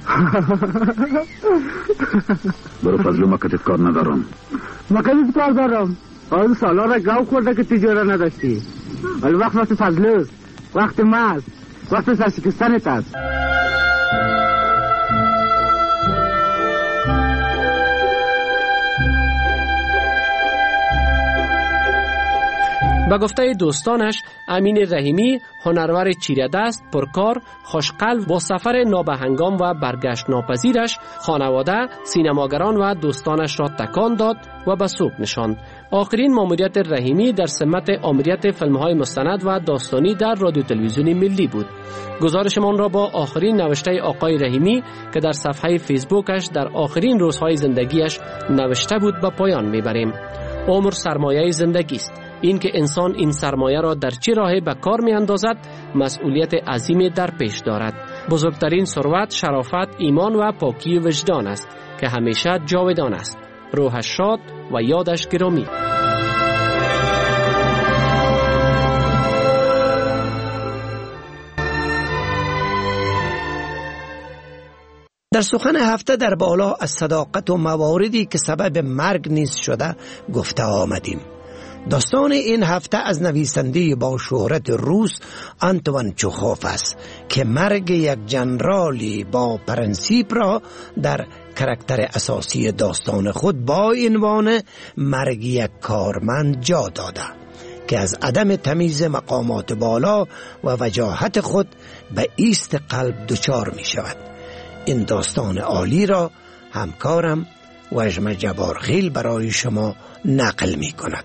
برو فضلو مکتت کار ندارم.
مکتت کار دارم. آن سالا را گاو خورده که تجاره نداشتی. ولی وقت وقت فضلو، وقت ماست، وقت سرشکستنت است.
به گفته دوستانش امین رحیمی هنرور چیره دست، پرکار، خوشقلب با سفر نابهنگام و برگشت ناپذیرش خانواده، سینماگران و دوستانش را تکان داد و به سوق نشاند. آخرین ماموریت رحیمی در سمت آمریت فیلم‌های مستند و داستانی در رادیو تلویزیون ملی بود. گزارشمان را با آخرین نوشته آقای رحیمی که در صفحه فیسبوکش در آخرین روزهای زندگیش نوشته بود به پایان میبریم. عمر سرمایه زندگی است. این که انسان این سرمایه را در چه راهی به کار می اندازد مسئولیت عظیمی در پیش دارد. بزرگترین ثروت شرافت، ایمان و پاکی وجدان است که همیشه جاودان است. روحش شاد و یادش گرامی.
در سخن هفته در بالا از صداقت و مواردی که سبب مرگ نیز شده گفته آمدیم. داستان این هفته از نویسنده با شهرت روس آنتوان چخوف است که مرگ یک جنرالی با پرنسیپ را در کاراکتر اساسی داستان خود با عنوان مرگ یک کارمند جا داده که از عدم تمیز مقامات بالا و وجاهت خود به ایست قلب دچار می شود. این داستان عالی را همکارم وجم جبارخیل برای شما نقل می کند.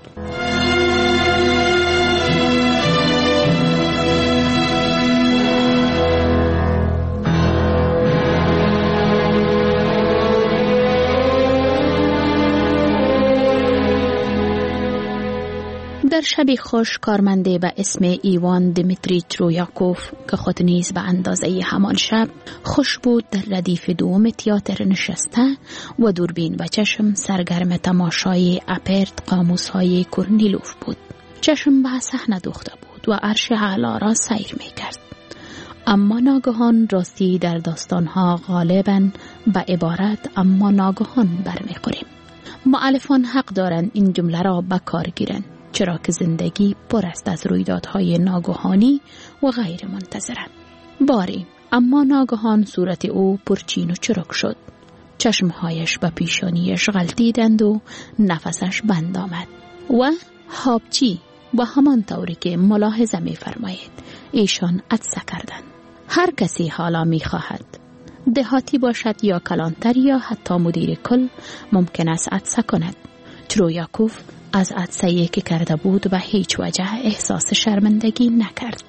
در شبی خوش کارمنده به اسم ایوان دمیتری ترویاکوف که خود نیز به اندازه همان شب خوش بود در ردیف دوم تئاتر نشسته و دوربین و چشم سرگرم تماشای اپرت قاموس های کورنیلوف بود. چشم به صحنه دوخته بود
و عرش اعلی را سیر می کرد. اما ناگهان راستی در داستانها غالباً به عبارت اما ناگهان برمیخوریم. مؤلفان حق دارند این جمله را به کار گیرند، چرا که زندگی پر است از رویدادهای ناگهانی و غیر منتظره. باری اما ناگهان صورت او پرچین و چرک شد. چشمهایش به پیشانیش غلطیدند و نفسش بند آمد و حابچی و همان طوری که ملاحظه می فرمایید ایشان عطسه کردند. هر کسی حالا می خواهد دهاتی باشد یا کلانتر یا حتی مدیر کل ممکن است عطسه کند. ترویاکوف از عطسه‌ای که کرده بود به هیچ وجه احساس شرمندگی نکرد.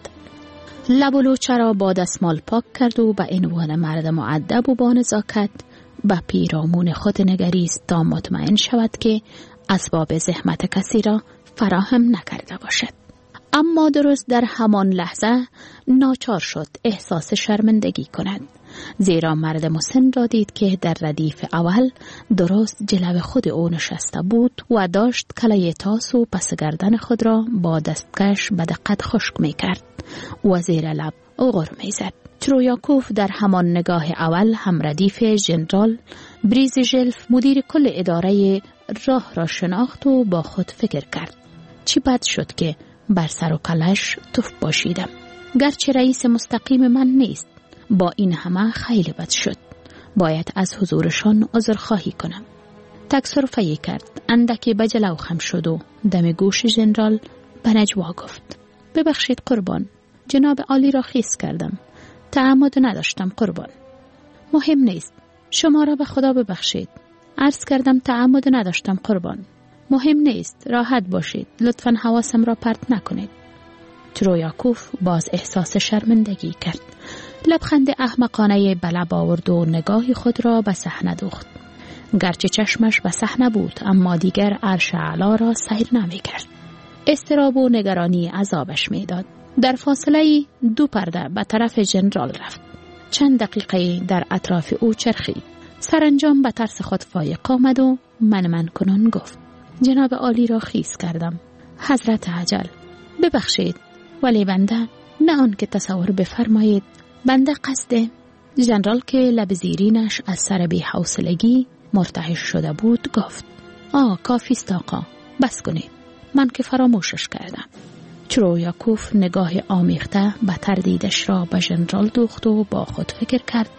لب و لوچه را با دستمال پاک کرد و به عنوان مرد مؤدب و با نزاکت به پیرامون خود نگریست تا مطمئن شود که اسباب زحمت کسی را فراهم نکرده باشد. اما درست در همان لحظه ناچار شد احساس شرمندگی کند، زیرا مرد مسن را دید که در ردیف اول درست جلو خود او نشسته بود و داشت کلای تاس و پس گردن خود را با دستکش به دقت خشک می کرد و زیر لب غر می زد. ترویاکوف در همان نگاه اول هم ردیف ژنرال بریزیژلف مدیر کل اداره راه را شناخت و با خود فکر کرد چی بد شد که بر سر و کلش توف باشیدم. گرچه رئیس مستقیم من نیست، با این همه خیلی بد شد. باید از حضورشان عذرخواهی کنم. تکسرفه‌ای کرد، اندکی به جلو خم شد و دم گوش ژنرال به نجوا گفت: ببخشید قربان، جناب عالی را خیس کردم. تعمد نداشتم قربان. مهم نیست، شما را به خدا ببخشید. عرض کردم تعمد نداشتم قربان. مهم نیست، راحت باشید، لطفاً حواسم را پرت نکنید. ترویاکوف باز احساس شرمندگی کرد. لبخند احمقانه به لب آورد و نگاه خود را به صحنه دوخت. گرچه چشمش به صحنه بود اما دیگر عرش اعلی را سیر نمی کرد. اضطراب و نگرانی عذابش می داد. در فاصله دو پرده به طرف ژنرال رفت. چند دقیقه در اطراف او چرخید. سرانجام به ترس خود فایق آمد و من من کنان گفت: جناب عالی را خیس کردم. حضرت عجل، ببخشید، ولی بنده نه آن که تصور بفرمایید. بنده قصد. ژنرال که لب زیرینش از سر بی حوصلگی مرتعش شده بود گفت: آه کافیست آقا، بس کنید، من که فراموشش کردم. ترویاکوف نگاه آمیخته به تردیدش را به ژنرال دوخت و با خود فکر کرد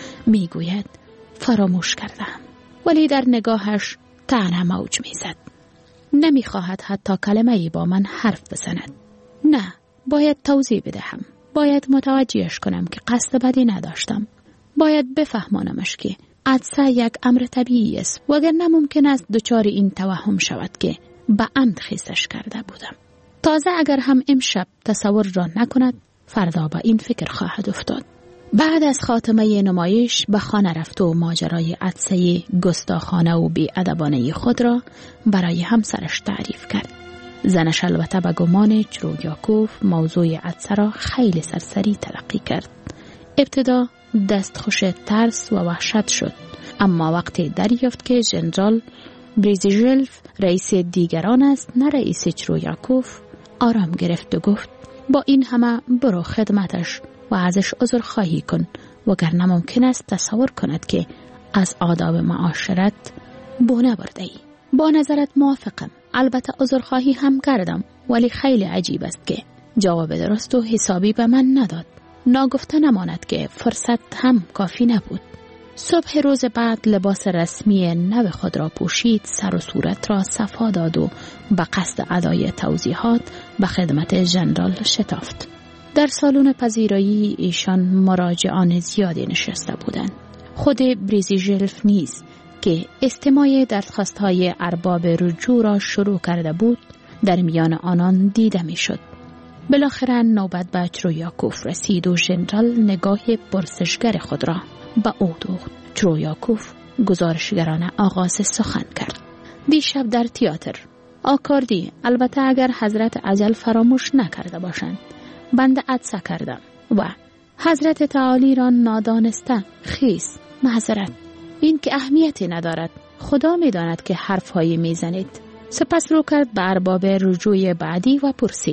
میگوید فراموش کردم، ولی در نگاهش طعنه موج میزد. نمیخواهد حتی کلمه‌ای با من حرف بزند. نه، باید توضیح بدهم. باید متوجهش کنم که قصد بدی نداشتم. باید بفهمانمش که عطسه یک امر طبیعی است، وگرنه ممکن است دچار این توهم شود که به عمد خیسش کرده بودم. تازه اگر هم امشب تصور را نکند، فردا به این فکر خواهد افتاد. بعد از خاتمه نمایش به خانه رفت و ماجرای عطسه گستاخانه و بی‌ادبانه خود را برای همسرش تعریف کرد. زنش البته به گمان ترویاکوف موضوع عطسه را خیلی سرسری تلقی کرد. ابتدا دستخوش ترس و وحشت شد، اما وقتی دریافت که ژنرال بریزیژلف رئیس دیگران است نه رئیس ترویاکوف، آرام گرفت و گفت: با این همه برو خدمتش و ازش عذر خواهی کن، وگرنه ممکن است تصور کند که از آداب معاشرت بونه برده ای. با نظرت موافقم. البته عذر خواهی هم کردم، ولی خیلی عجیب است که جواب درست و حسابی به من نداد. ناگفته نماند که فرصت هم کافی نبود. صبح روز بعد لباس رسمی نو خود را پوشید، سر و صورت را صفا داد و به قصد ادای توضیحات به خدمت ژنرال شتافت. در سالن پذیرایی ایشان مراجعان زیادی نشسته بودند. خود بریزیژلف نیز که استماع درخواست‌های ارباب رجوع را شروع کرده بود در میان آنان دیده می‌شد. بالاخره نوبت به ترویاکوف رسید و ژنرال نگاه پرسشگر خود را به او دوخت. ترویاکوف گزارشگرانه آغاز سخن کرد. دیشب در تئاتر آکاردی، البته اگر حضرت عجل فراموش نکرده باشند، بنده عطسه کردم و حضرت تعالی را نادانسته خیس معذرت. این که اهمیتی ندارد، خدا می داند که حرفهایی می زنید. سپس رو کرد به ارباب رجوع بعدی و پرسید: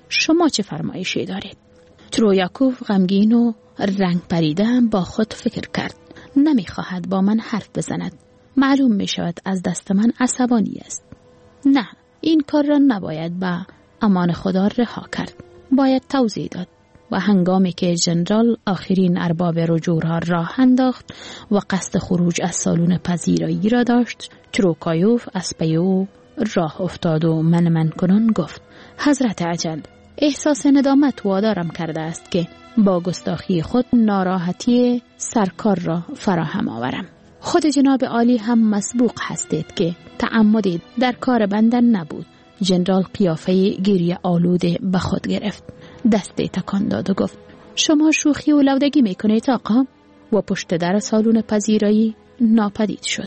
شما چه فرمایشی دارید؟ ترویاکوف غمگین و رنگ پریده با خود فکر کرد. نمیخواهد با من حرف بزند. معلوم می شود از دست من عصبانی است. نه، این کار را نباید با امان خدا رها کرد. باید توضیح داد. و هنگامی که ژنرال آخرین ارباب رجوع را راه انداخت و قصد خروج از سالن پذیرایی را داشت، تروکایوف از پی او راه افتاد و من من کنان گفت: حضرت عجل، احساس ندامت وادارم کرده است که با گستاخی خود ناراحتی سرکار را فراهم آورم. خود جناب عالی هم مسبوق هستید که تعمدی در کار بنده نبود. ژنرال قیافه گریه آلوده به خود گرفت، دستی تکان داد و گفت: شما شوخی و لودگی میکنید آقا؟ و پشت در سالن پذیرایی ناپدید شد.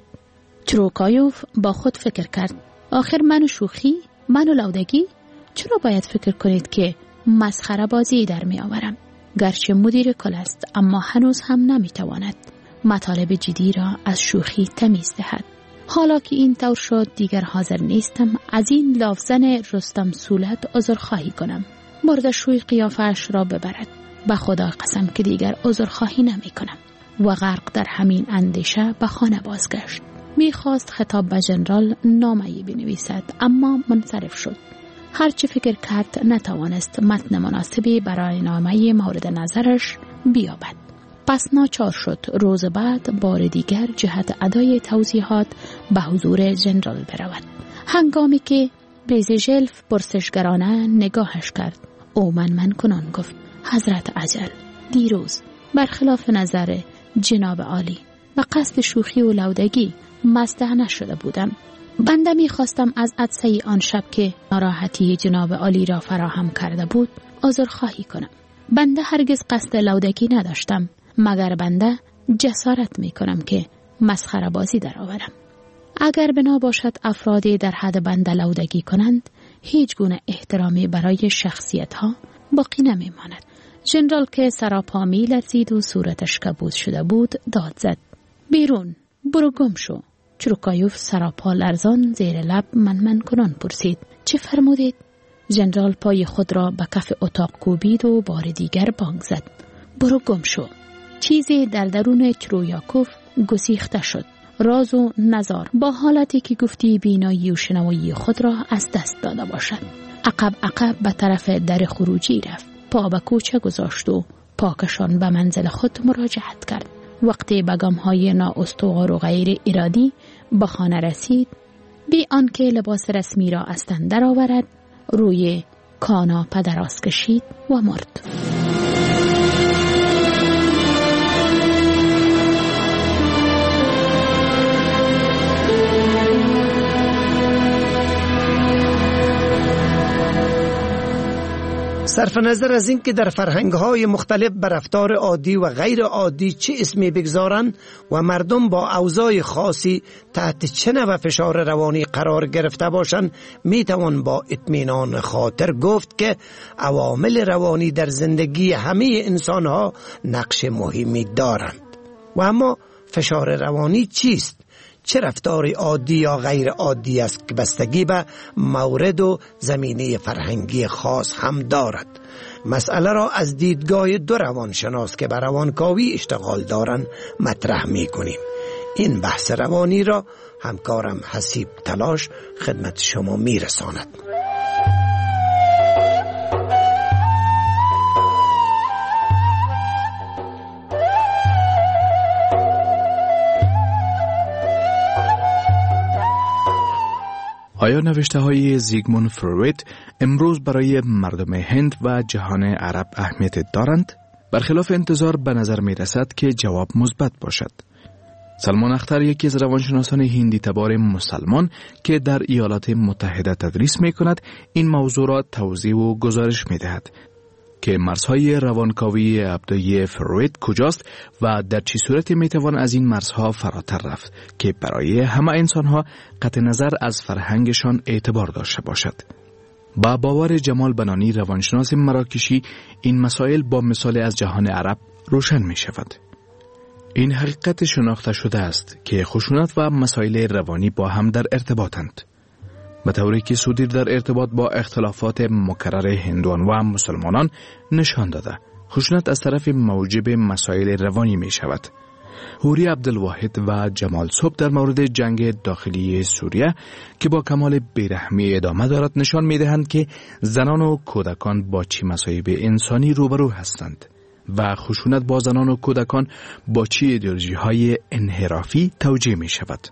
تروکایوف با خود فکر کرد: آخر من شوخی، من لودگی؟ چرا باید فکر کنید که مسخره بازی در می آورم؟ گرچه مدیر کل است، اما هنوز هم نمیتواند مطالب جدی را از شوخی تمیز دهد. حالا که این طور شد دیگر حاضر نیستم از این لافزن رستم سولت عذرخواهی کنم. مردشوی قیافش را ببرد. به خدا قسم که دیگر عذرخواهی نمی کنم. و غرق در همین اندیشه به خانه بازگشت. میخواست خطاب به ژنرال نامه‌ای بنویسد، اما منصرف شد. هرچی فکر کرد نتوانست متن مناسبی برای نامه مورد نظرش بیابد. پس ناچار شد روز بعد بار دیگر جهت ادای توضیحات به حضور ژنرال برود. هنگامی که بریزژلف پرسشگرانه نگاهش کرد، او من من کنان گفت: حضرت عجل، دیروز برخلاف نظر جناب عالی و قصد شوخی و لودگی مزده نشده بودم. بنده می خواستم از عطسه آن شب که ناراحتی جناب عالی را فراهم کرده بود عذرخواهی کنم. بنده هرگز قصد لودگی نداشتم، مگر بنده جسارت می کنم که مسخره بازی در آورم. اگر بنا باشد افرادی در حد بنده لودگی کنند، هیچ گونه احترامی برای شخصیت ها باقی نمی ماند. ژنرال که سراپا می لرزید و صورتش کبود شده بود داد زد: بیرون، برو گم شو. تروکایوف سراپا لرزان زیر لب من من کنان پرسید: چه فرمودید؟ ژنرال پای خود را به کف اتاق کوبید و بار دیگر بانگ زد: برو گم شو. چیزی در درون ترویاکوف گسیخته شد. راز و نزار با حالتی که گفتی بینایی و شنوایی خود را از دست داده باشد. عقب عقب به طرف در خروجی رفت. پا به کوچه گذاشت و پاکشان به منزل خود مراجعت کرد. وقتی به گام‌های نااستوار و غیر ارادی به خانه رسید، بی آنکه لباس رسمی را از تن درآورد، روی کاناپه دراز کشید و مرد.
صرف نظر از این که در فرهنگ‌های مختلف بر رفتار عادی و غیر عادی چه اسمی بگذارند و مردم با اوضاع خاصی تحت چه نوع فشار روانی قرار گرفته باشند، میتوان با اطمینان خاطر گفت که عوامل روانی در زندگی همه انسان‌ها نقش مهمی دارند. و اما فشار روانی چیست؟ چه رفتار عادی یا غیر عادی است که بستگی به مورد و زمینه فرهنگی خاص هم دارد. مسئله را از دیدگاه دو روانشناس که به روانکاوی اشتغال دارند مطرح می کنیم. این بحث روانی را همکارم حسیب تلاش خدمت شما می رساند.
آیا نوشته های زیگموند فروید امروز برای مردم هند و جهان عرب اهمیت دارند؟ برخلاف انتظار به نظر می رسد که جواب مثبت باشد. سلمان اختر یکی از روانشناسان هندی تبار مسلمان که در ایالات متحده تدریس می کند این موضوع را توضیح و گزارش می دهد که مرزهای روانکاوی ابداعی فروید کجاست و در چه صورتی می توان از این مرزها فراتر رفت که برای همه انسانها قطع نظر از فرهنگشان اعتبار داشته باشد. با باور جمال بنانی روانشناس مراکشی این مسائل با مثال از جهان عرب روشن می شود. این حقیقت شناخته شده است که خشونت و مسائل روانی با هم در ارتباطند.
به طوری که سودیر در ارتباط با اختلافات مکرر هندوان و مسلمانان نشان داده خشونت از طرف موجب مسائل روانی می شود. حوری عبدالواحد و جمال صبح در مورد جنگ داخلی سوریه که با کمال بیرحمی ادامه دارد نشان می دهند که زنان و کودکان با چه مصائب انسانی روبرو هستند و خشونت با زنان و کودکان با چه ایدئولوژی های انحرافی توجیه می شود.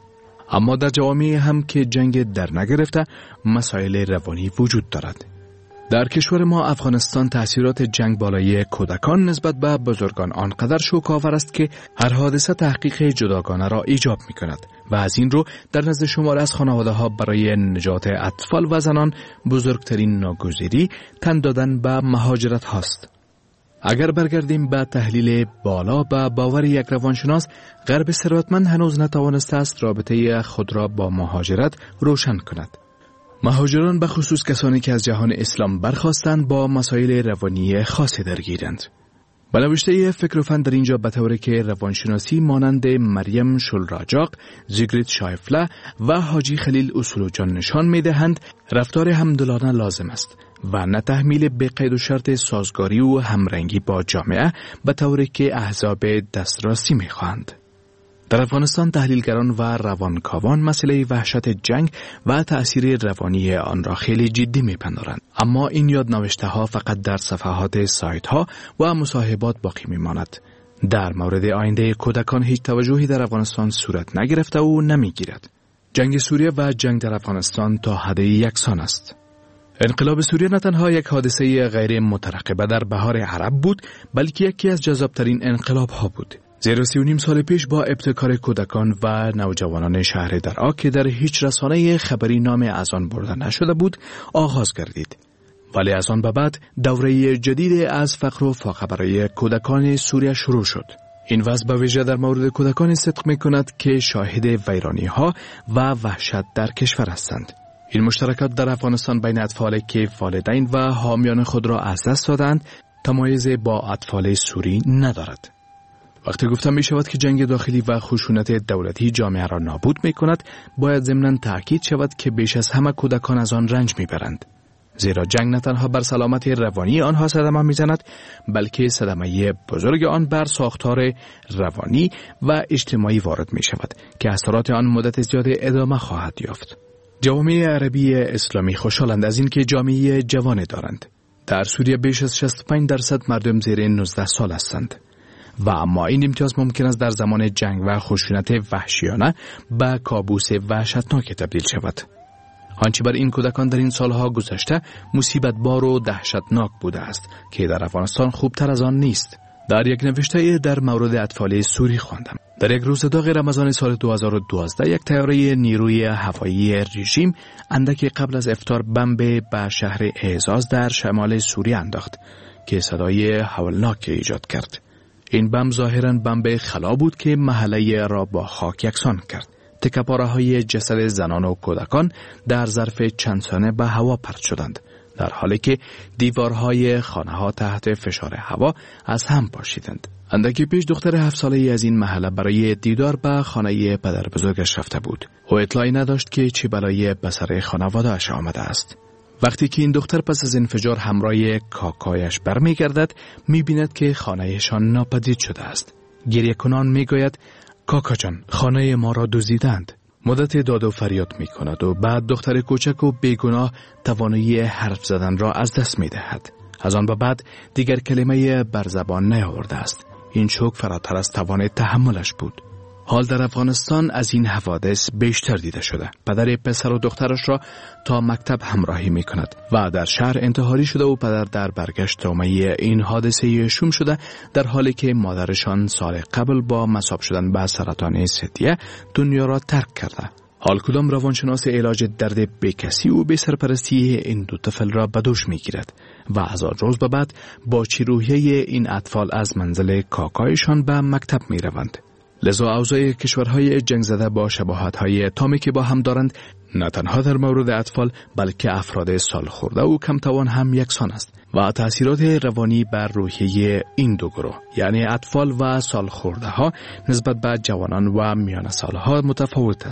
اما در جوامع هم که جنگ در نگرفته مسائل روانی وجود دارد. در کشور ما افغانستان تأثیرات جنگ بالای کودکان نسبت به بزرگان آنقدر شوک‌آور است که هر حادثه تحقیق جداگانه را ایجاب می کند و از این رو در نزد شمار از خانواده ها برای نجات اطفال و زنان بزرگترین ناگزیری تن دادن به مهاجرت هاست. اگر برگردیم به تحلیل بالا به باور یک روانشناس، غرب ثروتمند هنوز نتوانسته است رابطه خود را با مهاجرت روشن کند. مهاجران به خصوص کسانی که از جهان اسلام برخاستند با مسائل روانی خاصی درگیرند. به نوشته فکر و فن در اینجا به طوری که روانشناسی مانند مریم شلراجاق، زیگریت شایفله و حاجی خلیل اصول جان نشان می دهند رفتار همدلانه لازم است و نه تحمیل به قید و شرط سازگاری و همرنگی با جامعه به طوری که احزاب دسترسی می خواهند. در افغانستان تحلیلگران و روانکاوان مسئله وحشت جنگ و تأثیر روانی آن را خیلی جدی می‌پندارند، اما این یادنوشته ها فقط در صفحات سایت ها و مصاحبات باقی می‌ماند. در مورد آینده کودکان هیچ توجهی در افغانستان صورت نگرفته و نمی‌گیرد. جنگ سوریه و جنگ در افغانستان تا حد یکسان است. انقلاب سوریه نه تنها یک حادثه غیر مترقبه در بهار عرب بود، بلکه یکی از جذابترین انقلاب ها بود. زیرا سی و نیم سال پیش با ابتکار کودکان و نوجوانان شهر درعا که در هیچ رسانه خبری نام از آن برده نشده بود آغاز گردید. ولی از آن به بعد دوره جدید از فقر و فاقه برای کودکان سوریه شروع شد. این وضع به ویژه در مورد کودکان صدق می کند که شاهد ویرانی ها و وحشت در کشور هستند. این مشترکات در افغانستان بین اطفال که والدین و حامیان خود را از دست دادند تمایز با اطفال سوری ندارد. وقتی گفتم می شود که جنگ داخلی و خشونت دولتی جامعه را نابود می کند، باید ضمناً تأکید شود که بیش از همه کودکان از آن رنج می برند. زیرا جنگ نه تنها بر سلامت روانی آنها صدمه می زند، بلکه صدمه بزرگ آن بر ساختار روانی و اجتماعی وارد می شود که اثرات آن مدت زیاد ادامه خواهد یافت. جوامع عربی اسلامی خوشحالند از این که جامعه جوان دارند. در سوریه بیش از شصت و پنج درصد مردم زیر نوزده سال هستند. و اما این امتیاز ممکن است در زمان جنگ و خشونت وحشیانه به کابوس وحشتناک تبدیل شود. آنچه بر این کودکان در این سالها گذشته مصیبت بار و دهشتناک بوده است که در افغانستان خوبتر از آن نیست. در یک نوشته در مورد اطفال سوری خواندم. در یک روز داغ رمضان سال دو هزار و دوازده یک طیاره نیروی هوایی رژیم اندک قبل از افطار بمب به شهر اعزاز در شمال سوریه انداخت که صدای هولناک ایجاد کرد. این بمب ظاهراً بمب خلا بود که محله را با خاک یکسان کرد. تکه‌پاره‌های جسد زنان و کودکان در ظرف چند ثانیه به هوا پرت شدند، در حالی که دیوارهای خانه‌ها تحت فشار هوا از هم پاشیدند. اندکی پیش دختر هفت ساله‌ای از این محله برای دیدار به خانه پدر بزرگش رفته بود. او اطلاعی نداشت که چه بلایی به سر خانواده‌اش آمده است. وقتی که این دختر پس از انفجار همراه کاکایش برمیگردد، می‌بیند که خانه‌شان ناپدید شده است. گریه کنان میگوید کاکا جان، خانه ما را دزدیدند. مدت داد و فریاد می‌کند و بعد دختر کوچک و بیگناه توانایی حرف زدن را از دست می‌دهد. از آن به بعد دیگر کلمه بر زبان نیاورده است. این شوک فراتر از توان تحملش بود. حال در افغانستان از این حوادث بیشتر دیده شده. پدر پسر و دخترش را تا مکتب همراهی می کند و در شهر انتحاری شده و پدر در برگشت ترومه این حادثه شوم شده، در حالی که مادرشان سال قبل با مصاب شدن به سرطان ثدیه دنیا را ترک کرده. حال کدام روانشناس علاج درد بیکسی و بی سرپرستی این دو طفل را به دوش می گیرد و از آن روز به بعد با چی روحیه این اطفال از منزل کاکایشان به مکتب می روند. لذا اوضاع کشورهای جنگ زده با شباهت‌های تامی که با هم دارند، نه تنها در مورد اطفال بلکه افراد سالخورده و کمتوان هم یکسان است و تأثیرات روانی بر روحیه این دو گروه، یعنی اطفال و سالخورده ها، نسبت به جوانان و میان سالها متفاوت است.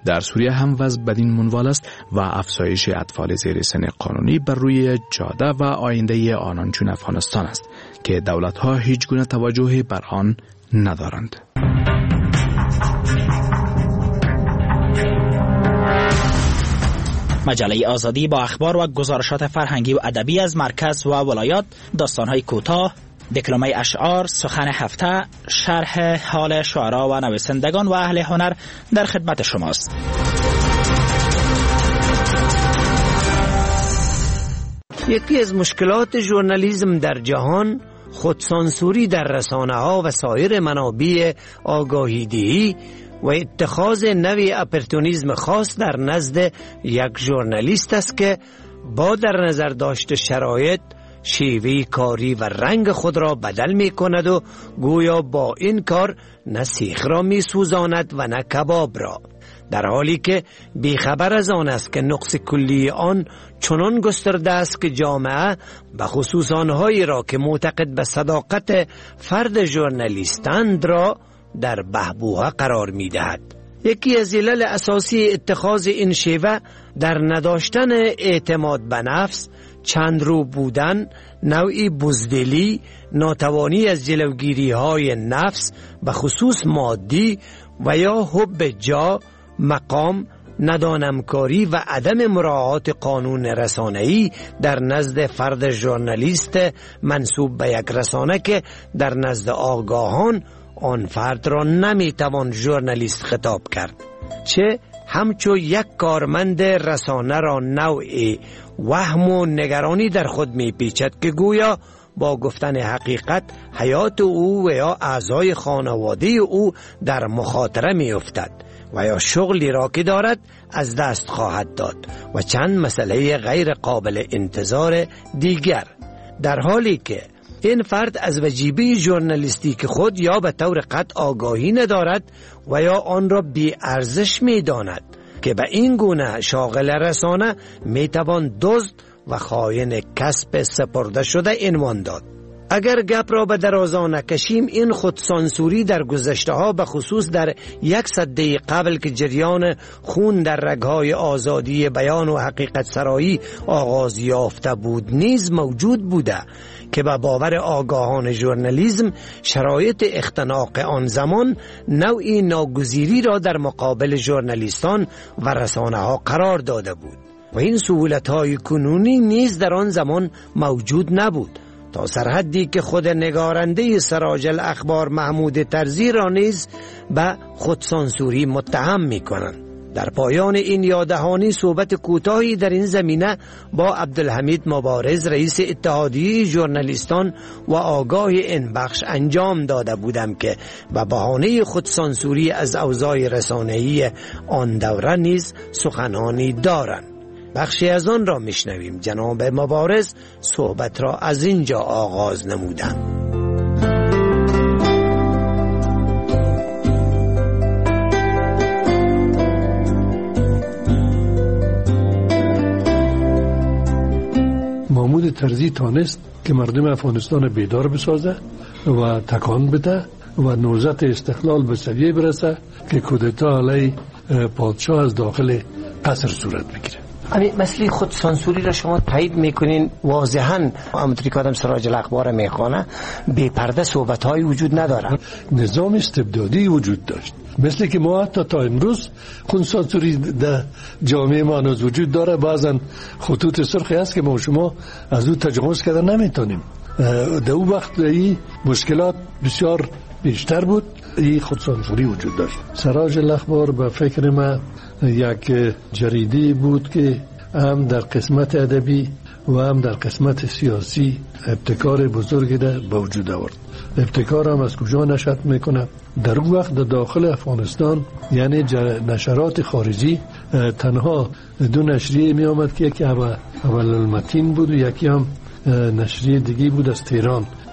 در سوریه هم وضع بدین منوال است و افزایش اطفال زیر سن قانونی بر روی جاده و آینده آنان چون افغانستان است که دولت‌ها هیچ گونه توجهی بر آن ندارند.
مجله آزادی با اخبار و گزارشات فرهنگی و ادبی از مرکز و ولایات، داستان‌های کوتاه، دکلمه اشعار، سخن هفته، شرح حال شعرا و نویسندگان و اهل هنر در خدمت شماست.
یکی از مشکلات ژورنالیسم در جهان خودسانسوری در رسانه‌ها و سایر منابع آگاهی‌دهی و اتخاذ نوع اپورتونیسم خاص در نزد یک ژورنالیست است که با در نظر داشت شرایط شیوه کاری و رنگ خود را بدل می کند و گویا با این کار نه سیخ را می سوزاند و نه کباب را، در حالی که بیخبر از آن است که نقص کلی آن چنان گسترده است که جامعه به خصوص آنهایی را که معتقد به صداقت فرد ژورنالیستند را در بحبوحه قرار می دهد. یکی از علل اساسی اتخاذ این شیوه در نداشتن اعتماد به نفس، چند رو بودن، نوعی بزدلی، ناتوانی از جلوگیری های نفس به خصوص مادی و یا حب جا، مقام، ندانمکاری و عدم مراعات قانون رسانه‌ای در نزد فرد ژورنالیست منسوب به یک رسانه که در نزد آگاهان آن فرد را نمیتوان ژورنالیست خطاب کرد، چه همچو یک کارمند رسانه را نوعی وهم و نگرانی در خود میپیچد که گویا با گفتن حقیقت حیات او و یا اعضای خانواده او در مخاطره میافتد و یا شغلی را که دارد از دست خواهد داد و چند مسئله غیر قابل انتظار دیگر، در حالی که این فرد از وجیبه ژورنالیستیک خود یا به طور قطع آگاهی ندارد و یا آن را بی ارزش می داند که به این گونه شاغل رسانه می توان دزد و خائن کسب سپرده شده عنوان داد. اگر گپ را به درازا نکشیم، این خودسانسوری در گذشته ها به خصوص در یک سده قبل که جریان خون در رگهای آزادی بیان و حقیقت سرایی آغاز یافته بود نیز موجود بوده که به باور آگاهان ژورنالیسم شرایط اختناق آن زمان نوعی ناگزیری را در مقابل ژورنالیستان و رسانه ها قرار داده بود و این سهولت های کنونی نیز در آن زمان موجود نبود، تا سرحدی که خود نگارنده سراج الاخبار محمود طرزی را نیز به خودسانسوری متهم می کنند. در پایان این یاددهانی صحبت کوتاهی در این زمینه با عبدالحمید مبارز رئیس اتحادیه ژورنالیستان و آگاه این بخش انجام داده بودم که به بهانه خودسانسوری از اوضاع رسانه‌ای آن دوره نیز سخنانی دارند. بخشی از آن را میشنویم. جناب مبارز صحبت را از اینجا آغاز نمودند.
محمود طرزی تانست که مردم افغانستان بیدار بسازه و تکان بده و نوزت استقلال به سویه برسه که کودتا علیه پادشاه از داخل قصر صورت بگیره.
همین مسئله خود سانسوری را شما تایید میکنین؟ واضحاً همونطوری که آدم سراج الاخبار میخوانه بی پرده صحبت های وجود نداره.
نظام استبدادی وجود داشت، مثل که ما حتی تا امروز خود سانسوری در جامعه ما هنوز وجود داره. بعضا خطوط سرخی هست که ما شما از او تجاوز کردن نمیتونیم. در اون وقت این مشکلات بسیار بیشتر بود، این خود سانسوری وجود داشت. سراج الاخبار به فکر ما یک جریده بود که هم در قسمت ادبی و هم در قسمت سیاسی ابتکار بزرگی در به وجود آورد. ابتکار هم از کجا نشأت میکنه؟ در اون وقت در داخل افغانستان یعنی نشرات خارجی تنها دو نشریه می آمد که یکی اول المتین بود و یکی هم نشریه دیگی بود از تهران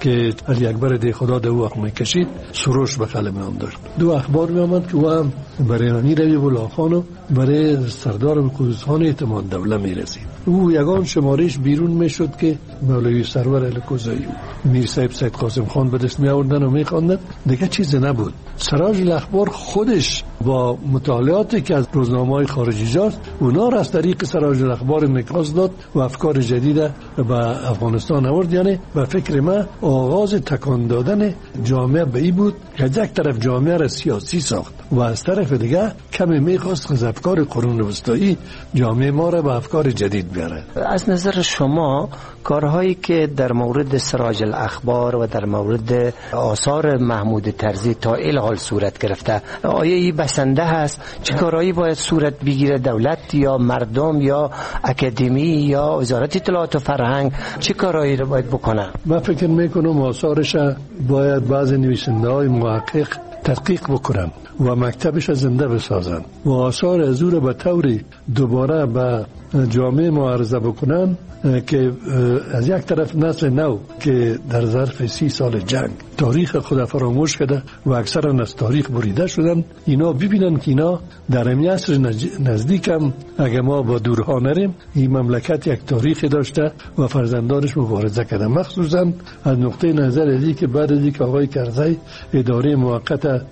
که علی اکبر دی خدا در وقت میکشید سروش به قلم نام داشت. دو اخبار می آمد که او هم برای امیر علی الله خان و برای سردار قدوس خان اعتماد دوله می رسید. او یگان شمارش بیرون می شد که مولوی سرور الکوزایی میر صاحب سید قاسم خان به دست می آوردن و می خواندن. دیگه چیز نبود. سراج الاخبار خودش با مطالعاتی که از روزنامه‌های خارجی جاست اونا را از طریق سراج الاخبار انعکاس داد و افکار جدید به افغانستان آورد. یعنی به فکر من آغاز تکان دادن جامعه به این بود که یک طرف جامعه را سیاسی ساخت و از طرف دیگه کمی میخواست از افکار قرون وسطایی جامعه ما را به افکار جدید بیاره.
از نظر شما کارهایی که در مورد سراج الاخبار و در مورد آثار محمود طرزی تا الحال صورت گرفته آیا این بسنده هست؟ چه کارهایی باید صورت بگیره؟ دولت یا مردم یا اکادمی یا وزارت اطلاعات و فرهنگ چه کارهایی رو باید بکنه؟
من فکر میکنم آثارش باید بعض نویسنده های محقق تحقیق بکنن و مکتبش زنده بسازن و آثار از او را به طوری دوباره به جامعه معرضه بکنن که از یک طرف نسل نو که در ظرف سی سال جنگ تاریخ خود فراموش کرده و اکثرا از تاریخ بریده شدن، اینا ببینن که اینا در این عصر نزدیک هم اگه ما با دورها نریم این مملکت یک تاریخی داشته و فرزندانش مبارزه کرده. مخصوصا از نقطه نظر ازی که بعد از اینکه آقای کرزی اداره موقت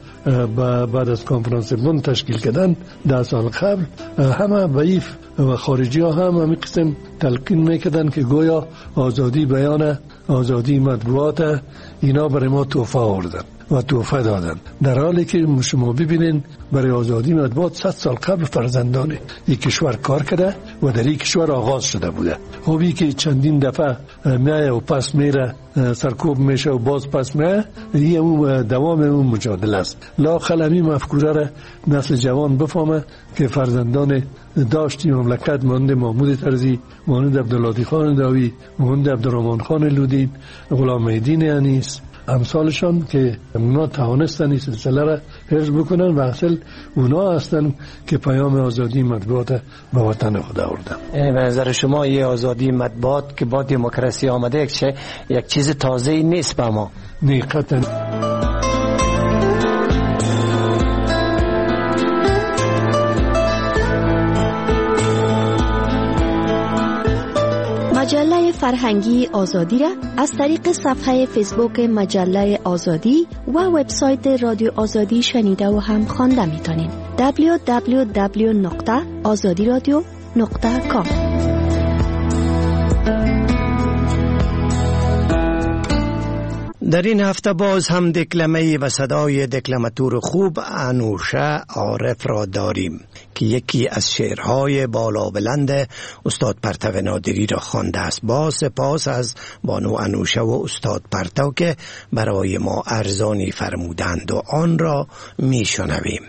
بعد از کنفرانس بن تشکیل کردن ده سال قبل همه ضعیف و خارجی ها هم همین قسم تلقین میکردن که گویا آزادی بیان، آزادی مطبوعات اینا برای ما تحفه آوردن و تحفه دادن، در حالی که شما ببینین برای آزادی مطبوعات صد سال قبل فرزندان این کشور کار کرده و در این کشور آغاز شده بوده. خوبی که چندین دفعه میایه و پس میره سرکوب میشه و باز پس میایه، این اون دوام اون مجادله است. لا خلمی مفکوره را نسل جوان بفهمه که فرزندان داشتی مملکت مانند محمود طرزی، مانند عبدالله خان داوی، مانند عبدالرحمن خان لودین، غلام الدین انیس امثالشان که اونا توانستن این سلسله را حفظ بکنن و اصل اونا هستن که پیام آزادی مطبوعات به وطن خود آوردن.
یعنی به نظر شما یه آزادی مطبوعات که با دموکراسی آمده یک, یک چیز تازه‌ای نیست به ما؟
نه قطعا.
مجله فرهنگی آزادی را از طریق صفحه فیسبوک مجله آزادی و وبسایت رادیو آزادی شنیده و هم خوانده میتونین. دبلیو دبلیو دبلیو نقطه آزادی رادیو نقطه کام.
در این هفته باز هم دکلمه و صدای دکلماتور خوب انوشه عارف را داریم که یکی از شعرهای بالا بلند استاد پرتو نادری را خوانده است. با سپاس از بانو انوشه و استاد پرتو که برای ما ارزانی فرمودند و آن را می شنویم.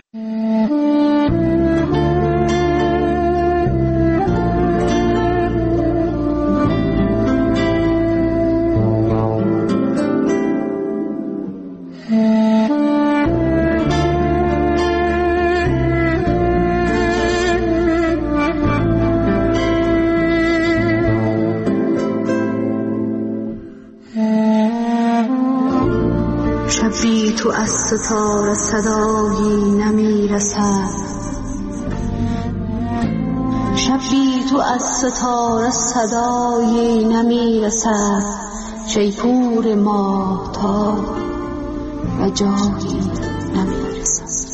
شبی تو از ستاره صدایی نمی رسد، شبی تو از ستاره صدایی نمی رسد، شیپور ماهتاب و جایی نمی رسد.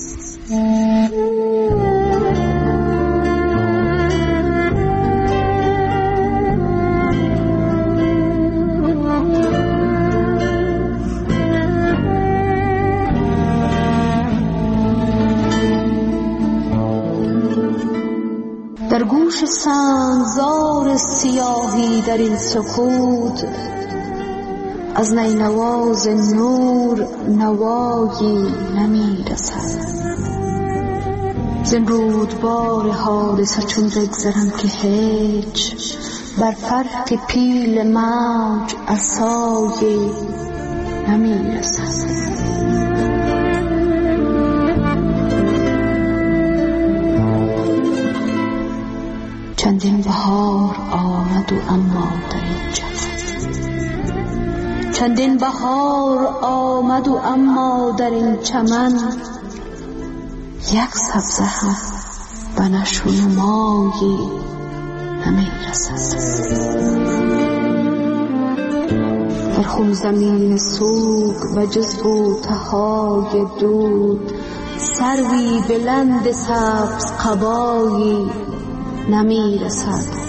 در گوش سنگزار سیاهی در این سکوت از نینواز نور نوایی نمی رسد. زین رودبار حادثه چون بگذرم که هیچ بر فرق پیل موج عصایی نمی رسد. چندین بهار آمد و اما در این جهان چندین بهار آمد و اما در این چمن یک سبزه هم به نشو و نمایی نمی رسد. در خون زمین سوگ و جز بوتهای دود سروی بلند سبز قبایی نمی رسد.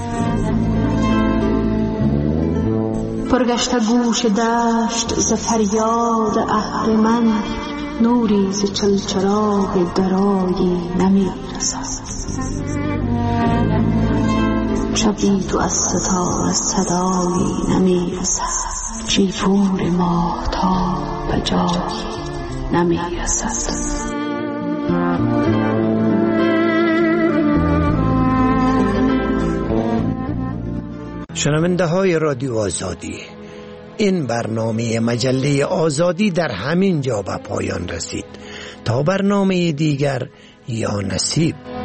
پرگشت گوش دشت ز فریاد اهرمن نوری ز چلچراغ درایی نمی رسد. شبی تو از ستاره صدایی نمی رسد. جیفور ماهتاب به جایی نمی رسد.
شنونده های رادیو آزادی، این برنامه مجله آزادی در همین جا به پایان رسید. تا برنامه دیگر یا نصیب.